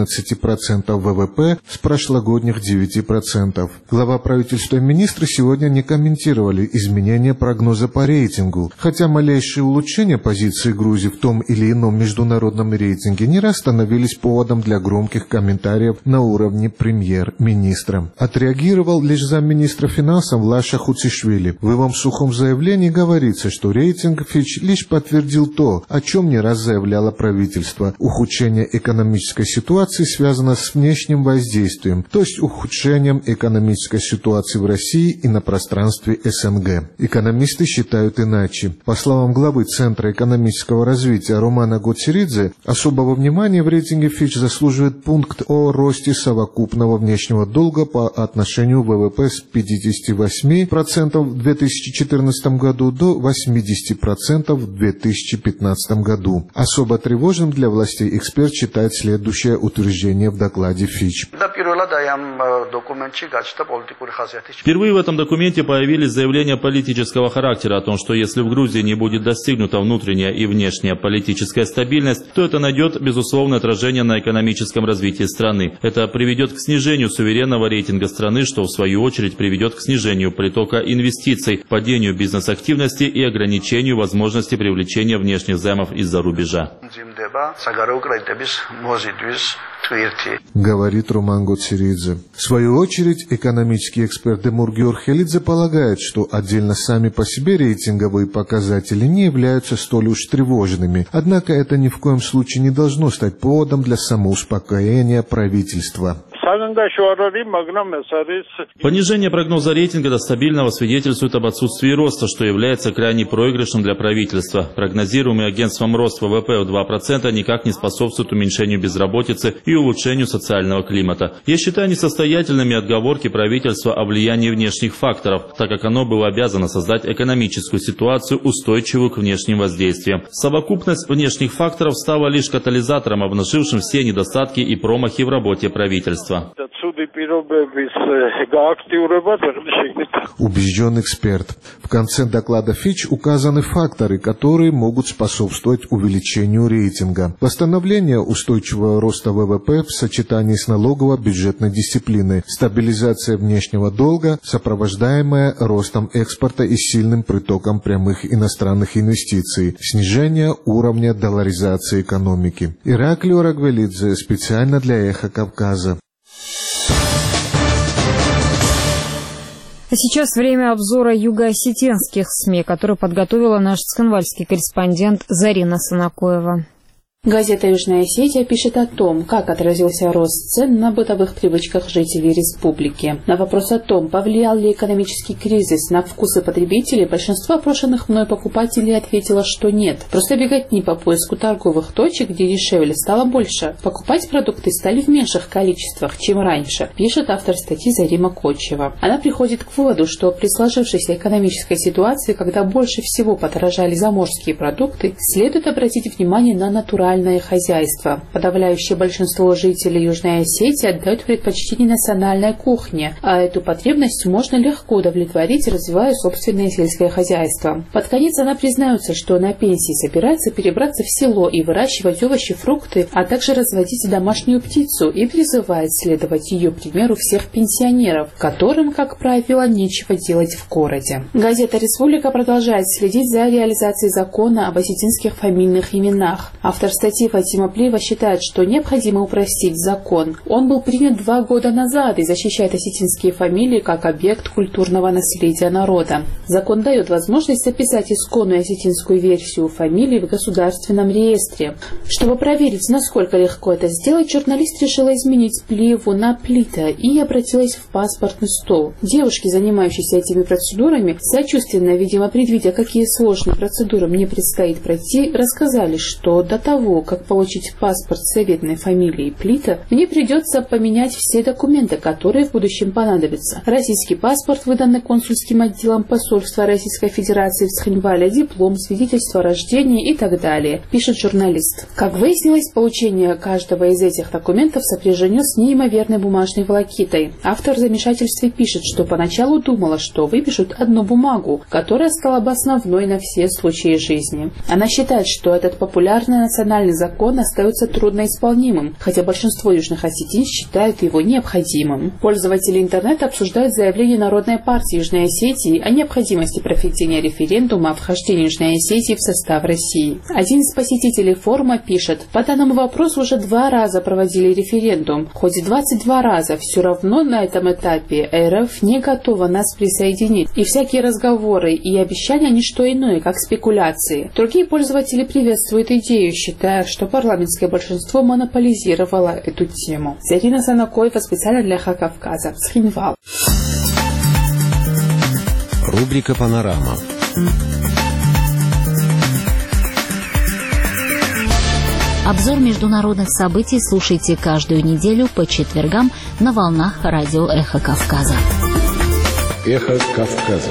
14% ВВП с прошлогодних 9%. Глава правительства и министры сегодня не комментировали изменения прогноза по рейтингу, хотя малейшие улучшения позиции Грузии в том или ином международном рейтинге не раз становились поводом для громких комментариев на уровне премьер-министра. Отреагировал лишь замминистра финансов Лаша Хуцишвили. В его сухом заявлении говорится, что рейтинг Fitch лишь подтвердил то, о чем не раз заявляло правительство. Ухудшение экономической ситуации связано с внешним воздействием, то есть ухудшением экономической ситуации в России и на пространстве СНГ. Экономисты считают иначе. По словам главы Центра экономического развития Романа Гоцеридзе, особого внимания в рейтинге Fitch заслуживает пункт о росте совокупного внешнего долга по отношению к ВВП с 58% в 2014 году до 80% в 2015 году. Особо тревожным для властей эксперт считает следующее утверждение в докладе Fitch. Впервые в этом документе появились заявления политического характера о том, что если в Грузии не будет достигнута внутренняя и внешняя политическая стабильность, то это найдет безусловное отражение на экономическом развитии страны. Это приведет к снижению суверенного рейтинга страны, что в свою очередь приведет к снижению притока инвестиций, падению бизнес-активности и ограничению возможности привлечения внешних займов из-за рубежа. Говорит Роман Гоцеридзе. В свою очередь, экономический эксперт Демур Георгелидзе полагает, что отдельно сами по себе рейтинговые показатели не являются столь уж тревожными. Однако это ни в коем случае не должно стать поводом для самоуспокоения правительства. Понижение прогноза рейтинга до стабильного свидетельствует об отсутствии роста, что является крайне проигрышным для правительства. Прогнозируемый агентством рост ВВП в 2% никак не способствует уменьшению безработицы и улучшению социального климата. Я считаю несостоятельными отговорки правительства о влиянии внешних факторов, так как оно было обязано создать экономическую ситуацию, устойчивую к внешним воздействиям. Совокупность внешних факторов стала лишь катализатором, обнажившим все недостатки и промахи в работе правительства. Убежден эксперт. В конце доклада Fitch указаны факторы, которые могут способствовать увеличению рейтинга. Восстановление устойчивого роста ВВП в сочетании с налогово-бюджетной дисциплиной, стабилизация внешнего долга, сопровождаемая ростом экспорта и сильным притоком прямых иностранных инвестиций, снижение уровня долларизации экономики. Ираклий Урагвелидзе специально для «Эхо Кавказа». А сейчас время обзора юго-осетинских СМИ, который подготовила наш цхинвальский корреспондент Зарина Санакоева. Газета «Южная Осетия» пишет о том, как отразился рост цен на бытовых привычках жителей республики. На вопрос о том, повлиял ли экономический кризис на вкусы потребителей, большинство опрошенных мной покупателей ответило, что нет. Просто беготни по поиску торговых точек, где дешевле, стало больше. Покупать продукты стали в меньших количествах, чем раньше, пишет автор статьи Зарима Кочева. Она приходит к выводу, что при сложившейся экономической ситуации, когда больше всего подорожали заморские продукты, следует обратить внимание на натуральные национальное хозяйство. Подавляющее большинство жителей Южной Осетии отдают предпочтение национальной кухне, а эту потребность можно легко удовлетворить, развивая собственное сельское хозяйство. Под конец она признается, что на пенсии собирается перебраться в село и выращивать овощи, фрукты, а также разводить домашнюю птицу, и призывает следовать ее примеру всех пенсионеров, которым, как правило, нечего делать в городе. Газета «Республика» продолжает следить за реализацией закона об осетинских фамильных именах. Автор статьи Фатима Плиева считает, что необходимо упростить закон. Он был принят 2 года назад и защищает осетинские фамилии как объект культурного наследия народа. Закон дает возможность записать исконную осетинскую версию фамилии в государственном реестре. Чтобы проверить, насколько легко это сделать, журналист решила изменить Плиеву на Плита и обратилась в паспортный стол. Девушки, занимающиеся этими процедурами, сочувственно, видимо, предвидя, какие сложные процедуры мне предстоит пройти, рассказали, что до того, как получить паспорт с заветной фамилией Плита, мне придется поменять все документы, которые в будущем понадобятся. Российский паспорт, выданный консульским отделом посольства Российской Федерации в Схинвале, диплом, свидетельство о рождении и так далее, пишет журналист. Как выяснилось, получение каждого из этих документов сопряжено с неимоверной бумажной волокитой. Автор в замешательстве пишет, что поначалу думала, что выпишут одну бумагу, которая стала бы основной на все случаи жизни. Она считает, что этот популярный национальный закон остается трудноисполнимым, хотя большинство южных осетин считают его необходимым. Пользователи интернета обсуждают заявление Народной партии Южной Осетии о необходимости проведения референдума о вхождении Южной Осетии в состав России. Один из посетителей форума пишет: по данному вопросу уже 2 раза проводили референдум. Хоть 22 раза, все равно на этом этапе РФ не готова нас присоединить. И всякие разговоры и обещания не что иное, как спекуляции. Другие пользователи приветствуют идею, считая, что парламентское большинство монополизировало эту тему. Зарина Санакоева специально для ХК Кавказа. Схинвал. Рубрика «Панорама». Обзор международных событий слушайте каждую неделю по четвергам на волнах радио «Эхо Кавказа». «Эхо Кавказа».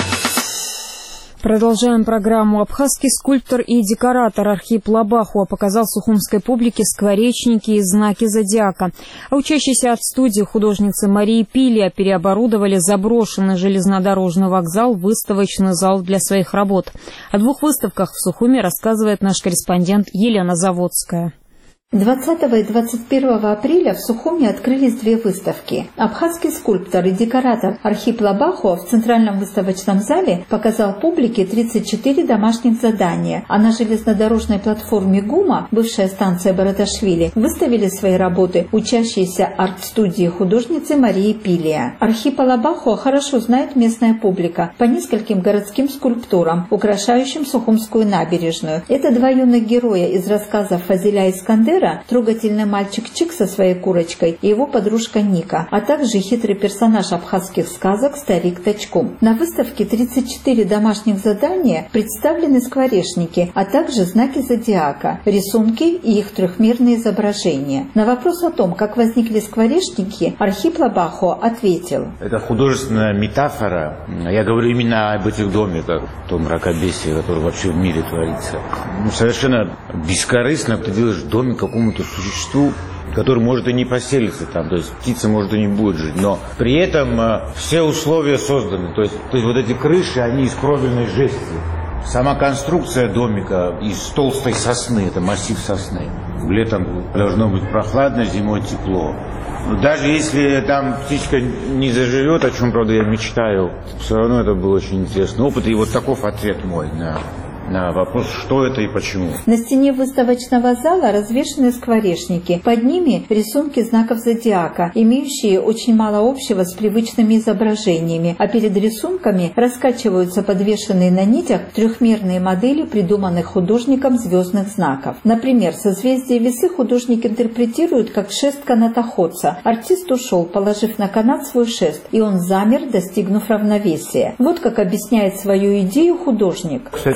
Продолжаем программу. Абхазский скульптор и декоратор Архип Лабахуа показал сухумской публике скворечники и знаки зодиака. А учащиеся от студии художницы Марии Пилия переоборудовали заброшенный железнодорожный вокзал в выставочный зал для своих работ. О 2 выставках в Сухуме рассказывает наш корреспондент Елена Заводская. 20 и 21 апреля в Сухуме открылись 2 выставки. Абхазский скульптор и декоратор Архип Лабахуа в Центральном выставочном зале показал публике 34 домашних задания, а на железнодорожной платформе ГУМа, бывшая станция Бараташвили, выставили свои работы учащиеся арт-студии художницы Марии Пилия. Архипа Лабахуа хорошо знает местная публика по нескольким городским скульптурам, украшающим Сухумскую набережную. Это 2 юных героя из рассказов Фазиля Искандера, трогательный мальчик Чик со своей курочкой и его подружка Ника, а также хитрый персонаж абхазских сказок старик Тачкум. На выставке 34 домашних задания представлены скворечники, а также знаки зодиака, рисунки и их трехмерные изображения. На вопрос о том, как возникли скворечники, Архип Лабахуа ответил: это художественная метафора. Я говорю именно об этих домиках, том мракобесии, который вообще в мире творится. Совершенно бескорыстно ты делаешь домик какому-то существу, который может и не поселиться там, то есть птица может и не будет жить, но при этом все условия созданы, то есть вот эти крыши, они из кровельной жести, сама конструкция домика из толстой сосны, это массив сосны, летом должно быть прохладно, зимой тепло. Даже если там птичка не заживет, о чем, правда, я мечтаю, все равно это был очень интересный опыт, и вот таков ответ мой на вопрос, что это и почему. На стене выставочного зала развешаны скворечники. Под ними рисунки знаков зодиака, имеющие очень мало общего с привычными изображениями, а перед рисунками раскачиваются подвешенные на нитях трехмерные модели придуманных художником звездных знаков. Например, созвездие Весы художник интерпретирует как шест канатоходца. Артист ушел, положив на канат свой шест, и он замер, достигнув равновесия. Вот как объясняет свою идею художник. Кстати, мой любимый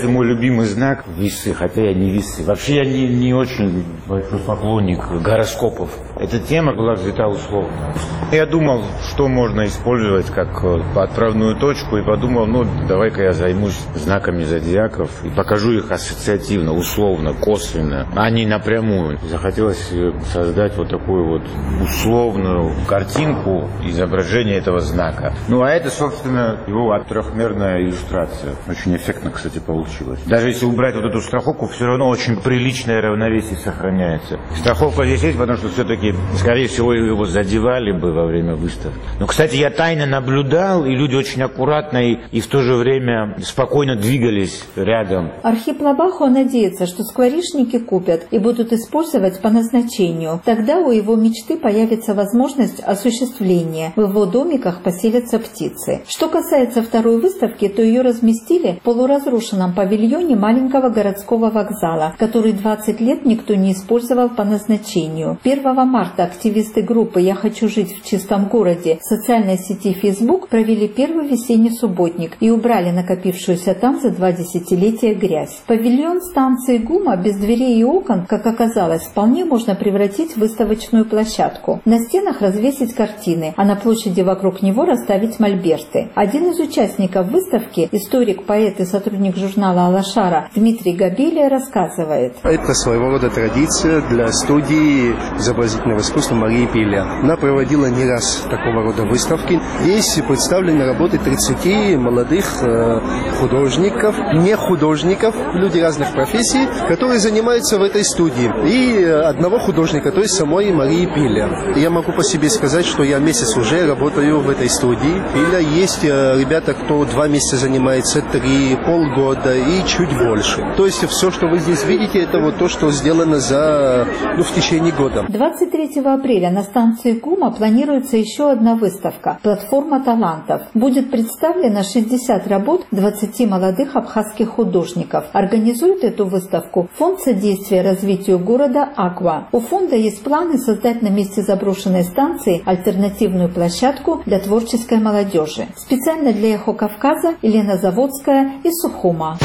любимый знак – весы, хотя я не весы. Вообще я не очень большой поклонник гороскопов. Эта тема была взята условно. Я думал, что можно использовать как отправную точку, и подумал, давай-ка я займусь знаками зодиаков и покажу их ассоциативно, условно, косвенно, а не напрямую. Захотелось создать вот такую вот условную картинку изображения этого знака. А это, собственно, его трехмерная иллюстрация. Очень эффектно, кстати, получилось. Даже если убрать вот эту страховку, все равно очень приличное равновесие сохраняется. Страховка здесь есть, потому что все-таки, скорее всего, его задевали бы во время выставки. Но, кстати, я тайно наблюдал, и люди очень аккуратно и в то же время спокойно двигались рядом. Архип Лабахо надеется, что скворечники купят и будут использовать по назначению. Тогда у его мечты появится возможность осуществления. В его домиках поселятся птицы. Что касается второй выставки, то ее разместили в полуразрушенном павильоне маленького городского вокзала, который 20 лет никто не использовал по назначению. 1 марта активисты группы «Я хочу жить в чистом городе» в социальной сети Facebook провели первый весенний субботник и убрали накопившуюся там за 2 десятилетия грязь. Павильон станции ГУМа без дверей и окон, как оказалось, вполне можно превратить в выставочную площадку. На стенах развесить картины, а на площади вокруг него расставить мольберты. Один из участников выставки, историк, поэт и сотрудник журнала «Алашара» Дмитрий Габелия рассказывает. Это своего рода традиция для студии изобразительного искусства Марии Пиля. Она проводила не раз такого рода выставки. Здесь представлены работы 30 молодых художников, не художников, люди разных профессий, которые занимаются в этой студии. И одного художника, то есть самой Марии Пиля. Я могу по себе сказать, что я месяц уже работаю в этой студии. Пиля есть ребята, кто 2 месяца занимается, 3, полгода и чуть больше. То есть все, что вы здесь видите, это вот то, что сделано в течение года. 23 апреля на станции ГУМа планируется еще одна выставка «Платформа талантов». Будет представлено 60 работ 20 молодых абхазских художников. Организует эту выставку Фонд содействия развитию города «Аква». У фонда есть планы создать на месте заброшенной станции альтернативную площадку для творческой молодежи. Специально для «Эхо Кавказа» Елена Заводская из Сухума.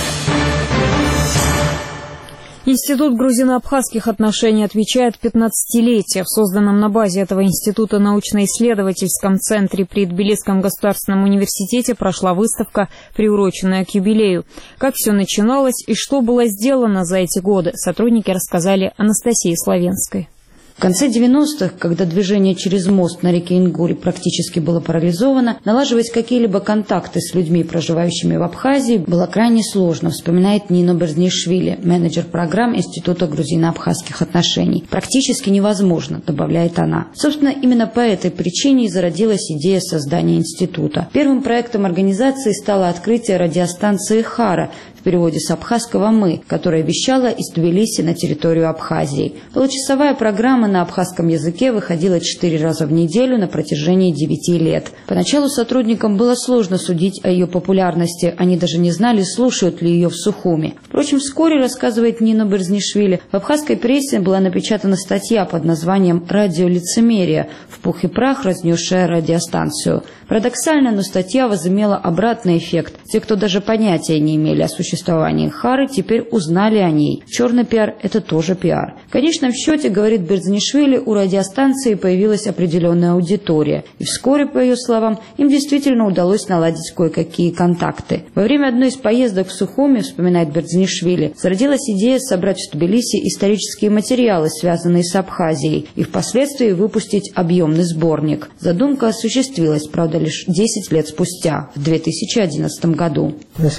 Институт грузино-абхазских отношений отвечает 15-летие. В созданном на базе этого института научно-исследовательском центре при Тбилисском государственном университете прошла выставка, приуроченная к юбилею. Как все начиналось и что было сделано за эти годы, сотрудники рассказали Анастасии Славенской. В конце 90-х, когда движение через мост на реке Ингуль практически было парализовано, налаживать какие-либо контакты с людьми, проживающими в Абхазии, было крайне сложно, вспоминает Нино Берзнишвили, менеджер программ Института грузино-абхазских отношений. Практически невозможно, добавляет она. Собственно, именно по этой причине и зародилась идея создания института. Первым проектом организации стало открытие радиостанции «Хара», в переводе с абхазского «мы», которая вещала из Тбилиси на территорию Абхазии. Получасовая программа на абхазском языке выходила 4 раза в неделю на протяжении 9 лет. Поначалу сотрудникам было сложно судить о ее популярности, они даже не знали, слушают ли ее в Сухуми. Впрочем, вскоре, рассказывает Нино Берзнишвили, в абхазской прессе была напечатана статья под названием «Радио лицемерия», в пух и прах разнесшая радиостанцию. Парадоксально, но статья возымела обратный эффект. Те, кто даже понятия не имели о существовании Хары, теперь узнали о ней. Черный пиар – это тоже пиар. В конечном счете, говорит Берзнишвили, у радиостанции появилась определенная аудитория. И вскоре, по ее словам, им действительно удалось наладить кое-какие контакты. Во время одной из поездок в Сухуми, вспоминает Берзнишвили, зародилась идея собрать в Тбилиси исторические материалы, связанные с Абхазией, и впоследствии выпустить объемный сборник. Задумка осуществилась, правда, лишь 10 лет спустя, в 2011 году.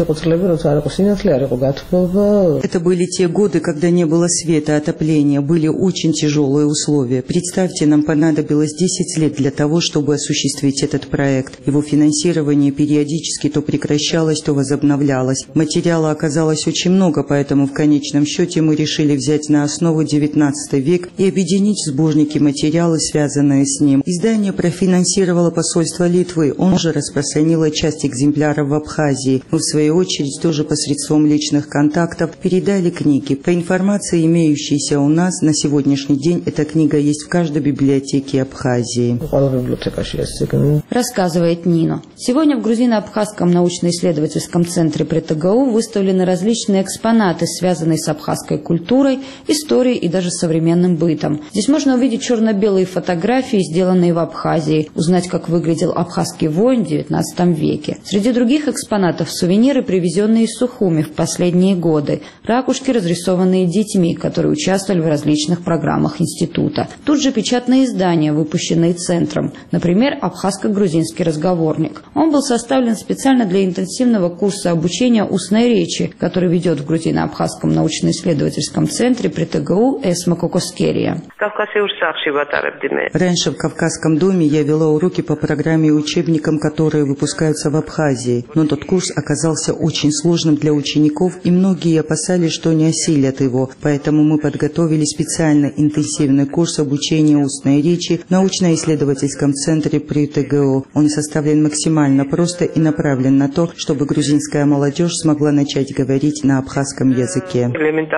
Это были те годы, когда не было света, отопления, были очень тяжелые условия. Представьте, нам понадобилось 10 лет для того, чтобы осуществить этот проект. Его финансирование периодически то прекращалось, то возобновлялось. Материала оказалось очень немного, поэтому в конечном счете мы решили взять на основу XIX век и объединить в сборнике материалы, связанные с ним. Издание профинансировало посольство Литвы, он же распространило часть экземпляров в Абхазии. Мы, в свою очередь, тоже посредством личных контактов передали книги. По информации, имеющейся у нас, на сегодняшний день эта книга есть в каждой библиотеке Абхазии. Рассказывает Нино. Сегодня в Грузино-Абхазском научно-исследовательском центре при ТГУ выставлены различные экспонаты, связанные с абхазской культурой, историей и даже современным бытом. Здесь можно увидеть черно-белые фотографии, сделанные в Абхазии, узнать, как выглядел абхазский воин в XIX веке. Среди других экспонатов сувениры, привезенные из Сухуми в последние годы, ракушки, разрисованные детьми, которые участвовали в различных программах института. Тут же печатные издания, выпущенные центром, например, «Абхазско-грузинский разговорник». Он был составлен специально для интенсивного курса обучения устной речи, который ведет в Грузино-Абхазском научно-исследовательском центре при ТГУ Эсма Кокоскерия. Раньше в Кавказском доме я вела уроки по программе и учебникам, которые выпускаются в Абхазии. Но тот курс оказался очень сложным для учеников, и многие опасались, что не осилят его. Поэтому мы подготовили специально интенсивный курс обучения устной речи в научно-исследовательском центре при ТГУ. Он составлен максимально просто и направлен на то, чтобы грузинская молодежь смогла начать говорить на абхазском языке.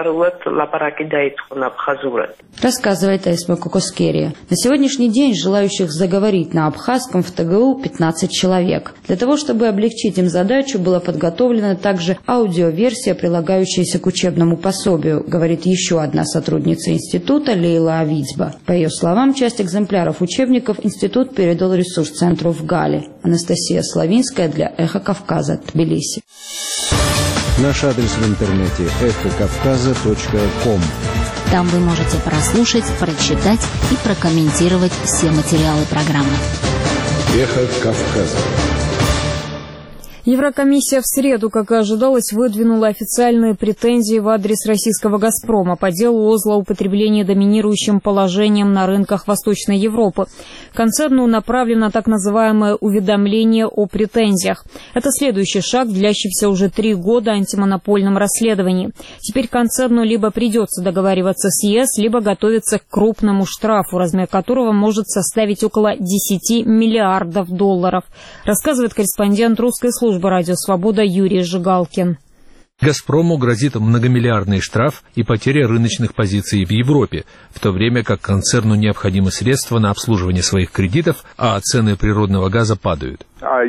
Рассказывает Эсма Кокоскерия. На сегодняшний день желающих заговорить на абхазском в ТГУ 15 человек. Для того, чтобы облегчить им задачу, была подготовлена также аудиоверсия, прилагающаяся к учебному пособию, говорит еще одна сотрудница института Лейла Авидзба. По ее словам, часть экземпляров учебников институт передал ресурс-центру в Гале. Анастасия Славинская для «Эхо Кавказа», Тбилиси. Наш адрес в интернете эхокавказа.ком. Там вы можете прослушать, прочитать и прокомментировать все материалы программы. Эхо Кавказа. Еврокомиссия в среду, как и ожидалось, выдвинула официальные претензии в адрес российского «Газпрома» по делу о злоупотреблении доминирующим положением на рынках Восточной Европы. Концерну направлено так называемое уведомление о претензиях. Это следующий шаг, длящийся уже 3 года антимонопольном расследовании. Теперь концерну либо придется договариваться с ЕС, либо готовиться к крупному штрафу, размер которого может составить около 10 миллиардов долларов, рассказывает корреспондент русской службы «Радио Свобода» Юрий Жигалкин. «Газпрому» грозит многомиллиардный штраф и потеря рыночных позиций в Европе, в то время как концерну необходимы средства на обслуживание своих кредитов, а цены природного газа падают.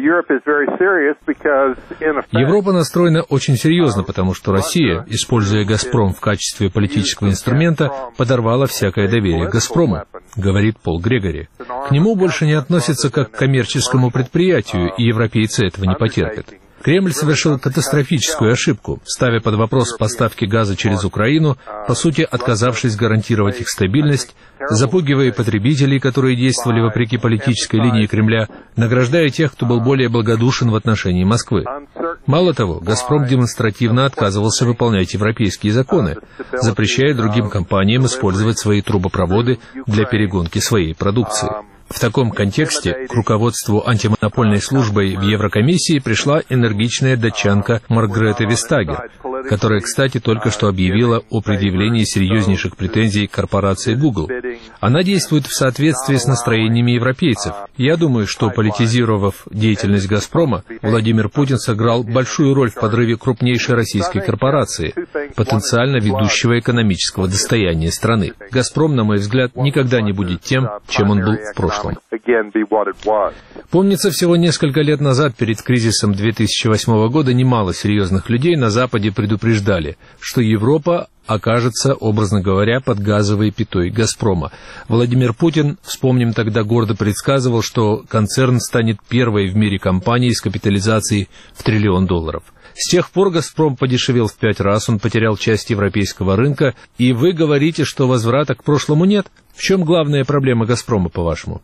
Европа настроена очень серьезно, потому что Россия, используя «Газпром» в качестве политического инструмента, подорвала всякое доверие к «Газпрому», говорит Пол Грегори. К нему больше не относятся как к коммерческому предприятию, и европейцы этого не потерпят. Кремль совершил катастрофическую ошибку, ставя под вопрос поставки газа через Украину, по сути отказавшись гарантировать их стабильность, запугивая потребителей, которые действовали вопреки политической линии Кремля, награждая тех, кто был более благодушен в отношении Москвы. Мало того, «Газпром» демонстративно отказывался выполнять европейские законы, запрещая другим компаниям использовать свои трубопроводы для перегонки своей продукции. В таком контексте к руководству антимонопольной службой в Еврокомиссии пришла энергичная датчанка Маргрете Вестагер, которая, кстати, только что объявила о предъявлении серьезнейших претензий к корпорации Google. Она действует в соответствии с настроениями европейцев. Я думаю, что, политизировав деятельность «Газпрома», Владимир Путин сыграл большую роль в подрыве крупнейшей российской корпорации, потенциально ведущего экономического достояния страны. «Газпром», на мой взгляд, никогда не будет тем, чем он был в прошлом. Помнится, всего несколько лет назад, перед кризисом 2008 года, немало серьезных людей на Западе предупреждали, что Европа окажется, образно говоря, под газовой пятой «Газпрома». Владимир Путин, вспомним, тогда гордо предсказывал, что концерн станет первой в мире компанией с капитализацией в $1 триллион. С тех пор «Газпром» подешевел в 5 раз, он потерял часть европейского рынка, и вы говорите, что возврата к прошлому нет? В чем главная проблема «Газпрома», по-вашему?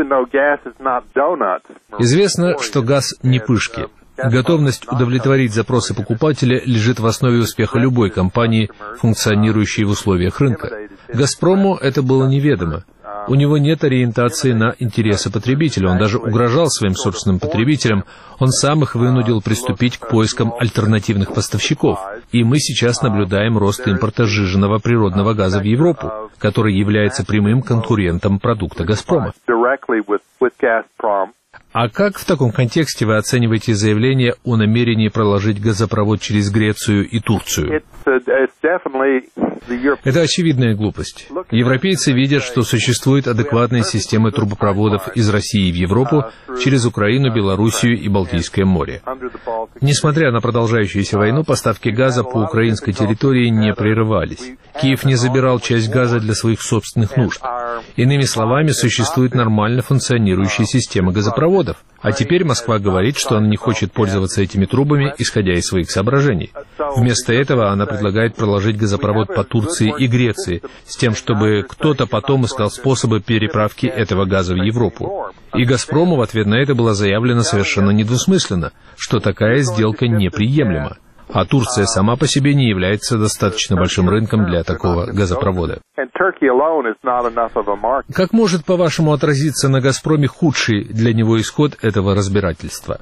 Известно, что газ не пышки. Готовность удовлетворить запросы покупателя лежит в основе успеха любой компании, функционирующей в условиях рынка. «Газпрому» это было неведомо. У него нет ориентации на интересы потребителя. Он даже угрожал своим собственным потребителям. Он сам их вынудил приступить к поискам альтернативных поставщиков. И мы сейчас наблюдаем рост импорта сжиженного природного газа в Европу, который является прямым конкурентом продукта «Газпрома». А как в таком контексте вы оцениваете заявление о намерении проложить газопровод через Грецию и Турцию? Это очевидная глупость. Европейцы видят, что существует адекватная система трубопроводов из России в Европу через Украину, Белоруссию и Балтийское море. Несмотря на продолжающуюся войну, поставки газа по украинской территории не прерывались. Киев не забирал часть газа для своих собственных нужд. Иными словами, существует нормально функционирующая система газопроводов. А теперь Москва говорит, что она не хочет пользоваться этими трубами, исходя из своих соображений. Вместо этого она предлагает проложить газопровод по Турции и Греции, с тем, чтобы кто-то потом искал способы переправки этого газа в Европу. И «Газпрому» в ответ на это было заявлено совершенно недвусмысленно, что такая сделка неприемлема. А Турция сама по себе не является достаточно большим рынком для такого газопровода. Как может, по-вашему, отразиться на «Газпроме» худший для него исход этого разбирательства?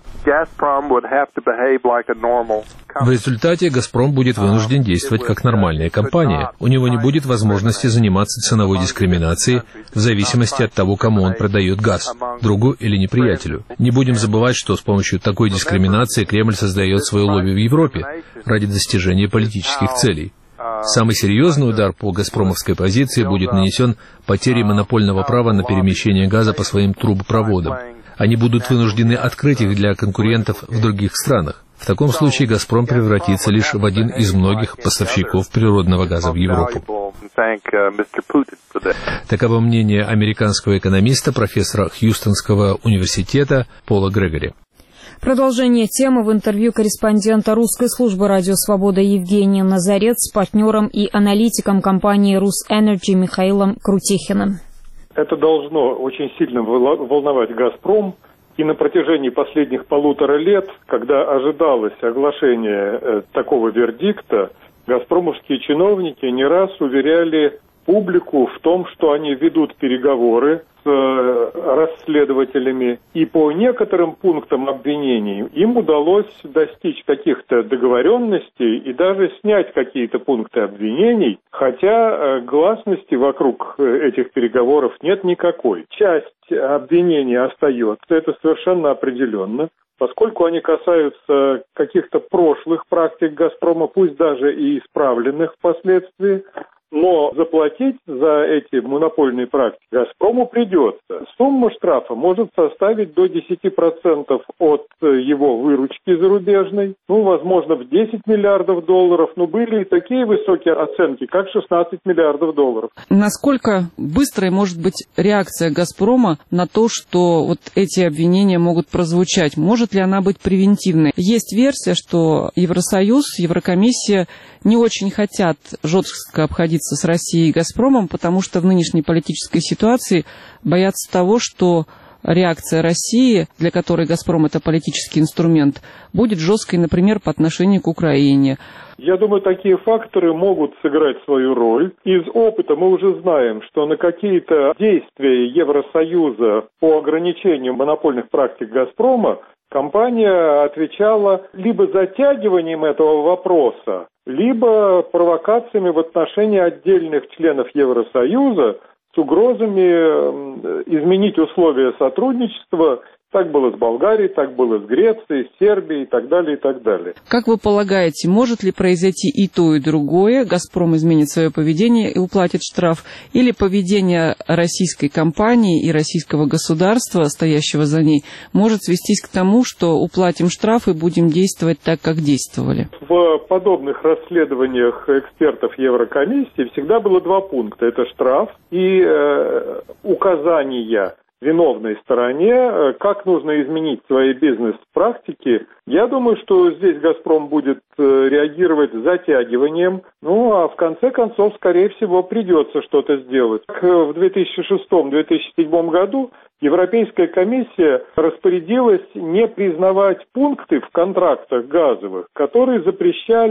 В результате «Газпром» будет вынужден действовать как нормальная компания. У него не будет возможности заниматься ценовой дискриминацией в зависимости от того, кому он продает газ, другу или неприятелю. Не будем забывать, что с помощью такой дискриминации Кремль создает свое лобби в Европе ради достижения политических целей. Самый серьезный удар по газпромовской позиции будет нанесен потерей монопольного права на перемещение газа по своим трубопроводам. Они будут вынуждены открыть их для конкурентов в других странах. В таком случае «Газпром» превратится лишь в один из многих поставщиков природного газа в Европу. Таково мнение американского экономиста, профессора Хьюстонского университета Пола Грегори. Продолжение темы в интервью корреспондента русской службы «Радио Свобода» Евгения Назарет с партнером и аналитиком компании «Русэнерджи» Михаилом Крутихиным. Это должно очень сильно волновать «Газпром». И на протяжении последних 1,5 лет, когда ожидалось оглашение такого вердикта, газпромовские чиновники не раз уверяли публику в том, что они ведут переговоры с расследователями, и по некоторым пунктам обвинений им удалось достичь каких-то договоренностей и даже снять какие-то пункты обвинений, хотя гласности вокруг этих переговоров нет никакой. Часть обвинений остается, это совершенно определенно. Поскольку они касаются каких-то прошлых практик «Газпрома», пусть даже и исправленных впоследствии, но заплатить за эти монопольные практики «Газпрому» придется. Сумма штрафа может составить до 10% от его выручки зарубежной, возможно, в 10 миллиардов долларов, но были и такие высокие оценки, как 16 миллиардов долларов. Насколько быстрой может быть реакция «Газпрома» на то, что вот эти обвинения могут прозвучать? Может ли она быть превентивной? Есть версия, что Евросоюз, Еврокомиссия не очень хотят жестко обходиться с Россией и «Газпромом», потому что в нынешней политической ситуации боятся того, что реакция России, для которой «Газпром» — это политический инструмент, будет жесткой, например, по отношению к Украине. Я думаю, такие факторы могут сыграть свою роль. Из опыта мы уже знаем, что на какие-то действия Евросоюза по ограничению монопольных практик «Газпрома» компания отвечала либо затягиванием этого вопроса, либо провокациями в отношении отдельных членов Евросоюза с угрозами изменить условия сотрудничества. Так было с Болгарией, так было с Грецией, с Сербией и так далее, и так далее. Как вы полагаете, может ли произойти и то, и другое? «Газпром» изменит свое поведение и уплатит штраф? Или поведение российской компании и российского государства, стоящего за ней, может свестись к тому, что уплатим штраф и будем действовать так, как действовали? В подобных расследованиях экспертов Еврокомиссии всегда было 2 пункта. Это штраф и указания виновной стороне, как нужно изменить свои бизнес-практики. Я думаю, что здесь «Газпром» будет реагировать затягиванием, а в конце концов, скорее всего, придется что-то сделать. В 2006-2007 году Европейская комиссия распорядилась не признавать пункты в контрактах газовых, которые запрещали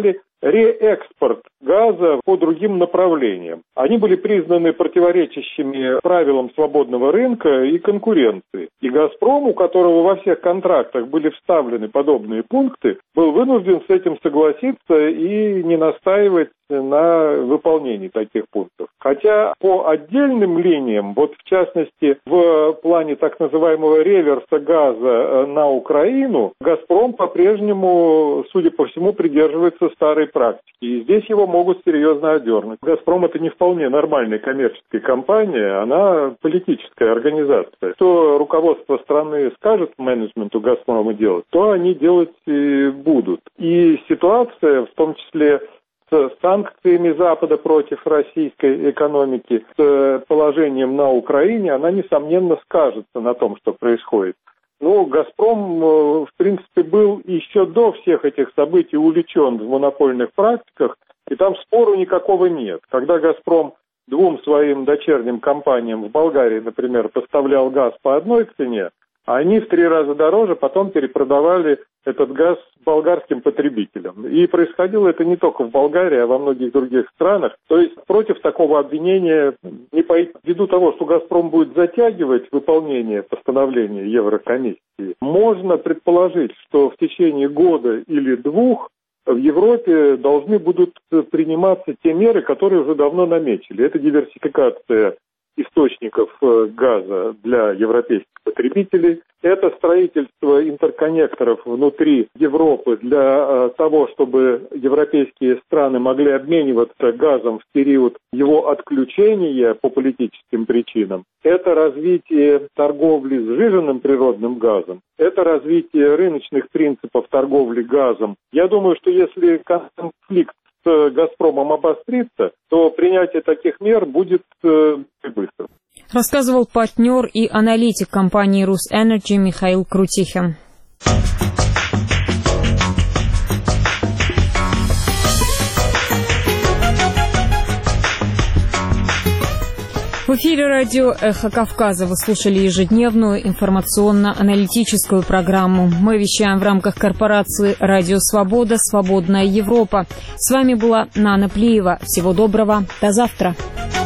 реэкспорт газа по другим направлениям. Они были признаны противоречащими правилам свободного рынка и конкуренции. И «Газпром», у которого во всех контрактах были вставлены подобные пункты, был вынужден с этим согласиться и не настаивать на выполнении таких пунктов. Хотя по отдельным линиям, вот в частности в плане так называемого реверса газа на Украину, «Газпром» по-прежнему, судя по всему, придерживается старой практики. И здесь его могут серьезно одернуть. «Газпром» — это не вполне нормальная коммерческая компания, она политическая организация. Что руководство страны скажет менеджменту «Газпрома» делать, то они делать и будут. И ситуация, в том числе с санкциями Запада против российской экономики, с положением на Украине, она, несомненно, скажется на том, что происходит. Ну, «Газпром», в принципе, был еще до всех этих событий увлечен в монопольных практиках, и там спору никакого нет. Когда «Газпром» двум своим дочерним компаниям в Болгарии, например, поставлял газ по одной цене, а они в 3 раза дороже потом перепродавали этот газ болгарским потребителям. И происходило это не только в Болгарии, а во многих других странах. То есть против такого обвинения не пойти. Ввиду того, что «Газпром» будет затягивать выполнение постановления Еврокомиссии, можно предположить, что в течение года или 2 в Европе должны будут приниматься те меры, которые уже давно наметили. Это диверсификация источников газа для европейских потребителей. Это строительство интерконнекторов внутри Европы для того, чтобы европейские страны могли обмениваться газом в период его отключения по политическим причинам. Это развитие торговли сжиженным природным газом. Это развитие рыночных принципов торговли газом. Я думаю, что если конфликт с «Газпромом» обострится, то принятие таких мер будет быстро. Рассказывал партнер и аналитик компании «Русэнерджи» Михаил Крутихин. В эфире радио «Эхо Кавказа» вы слушали ежедневную информационно-аналитическую программу. Мы вещаем в рамках корпорации «Радио Свобода. Свободная Европа». С вами была Нана Плиева. Всего доброго. До завтра.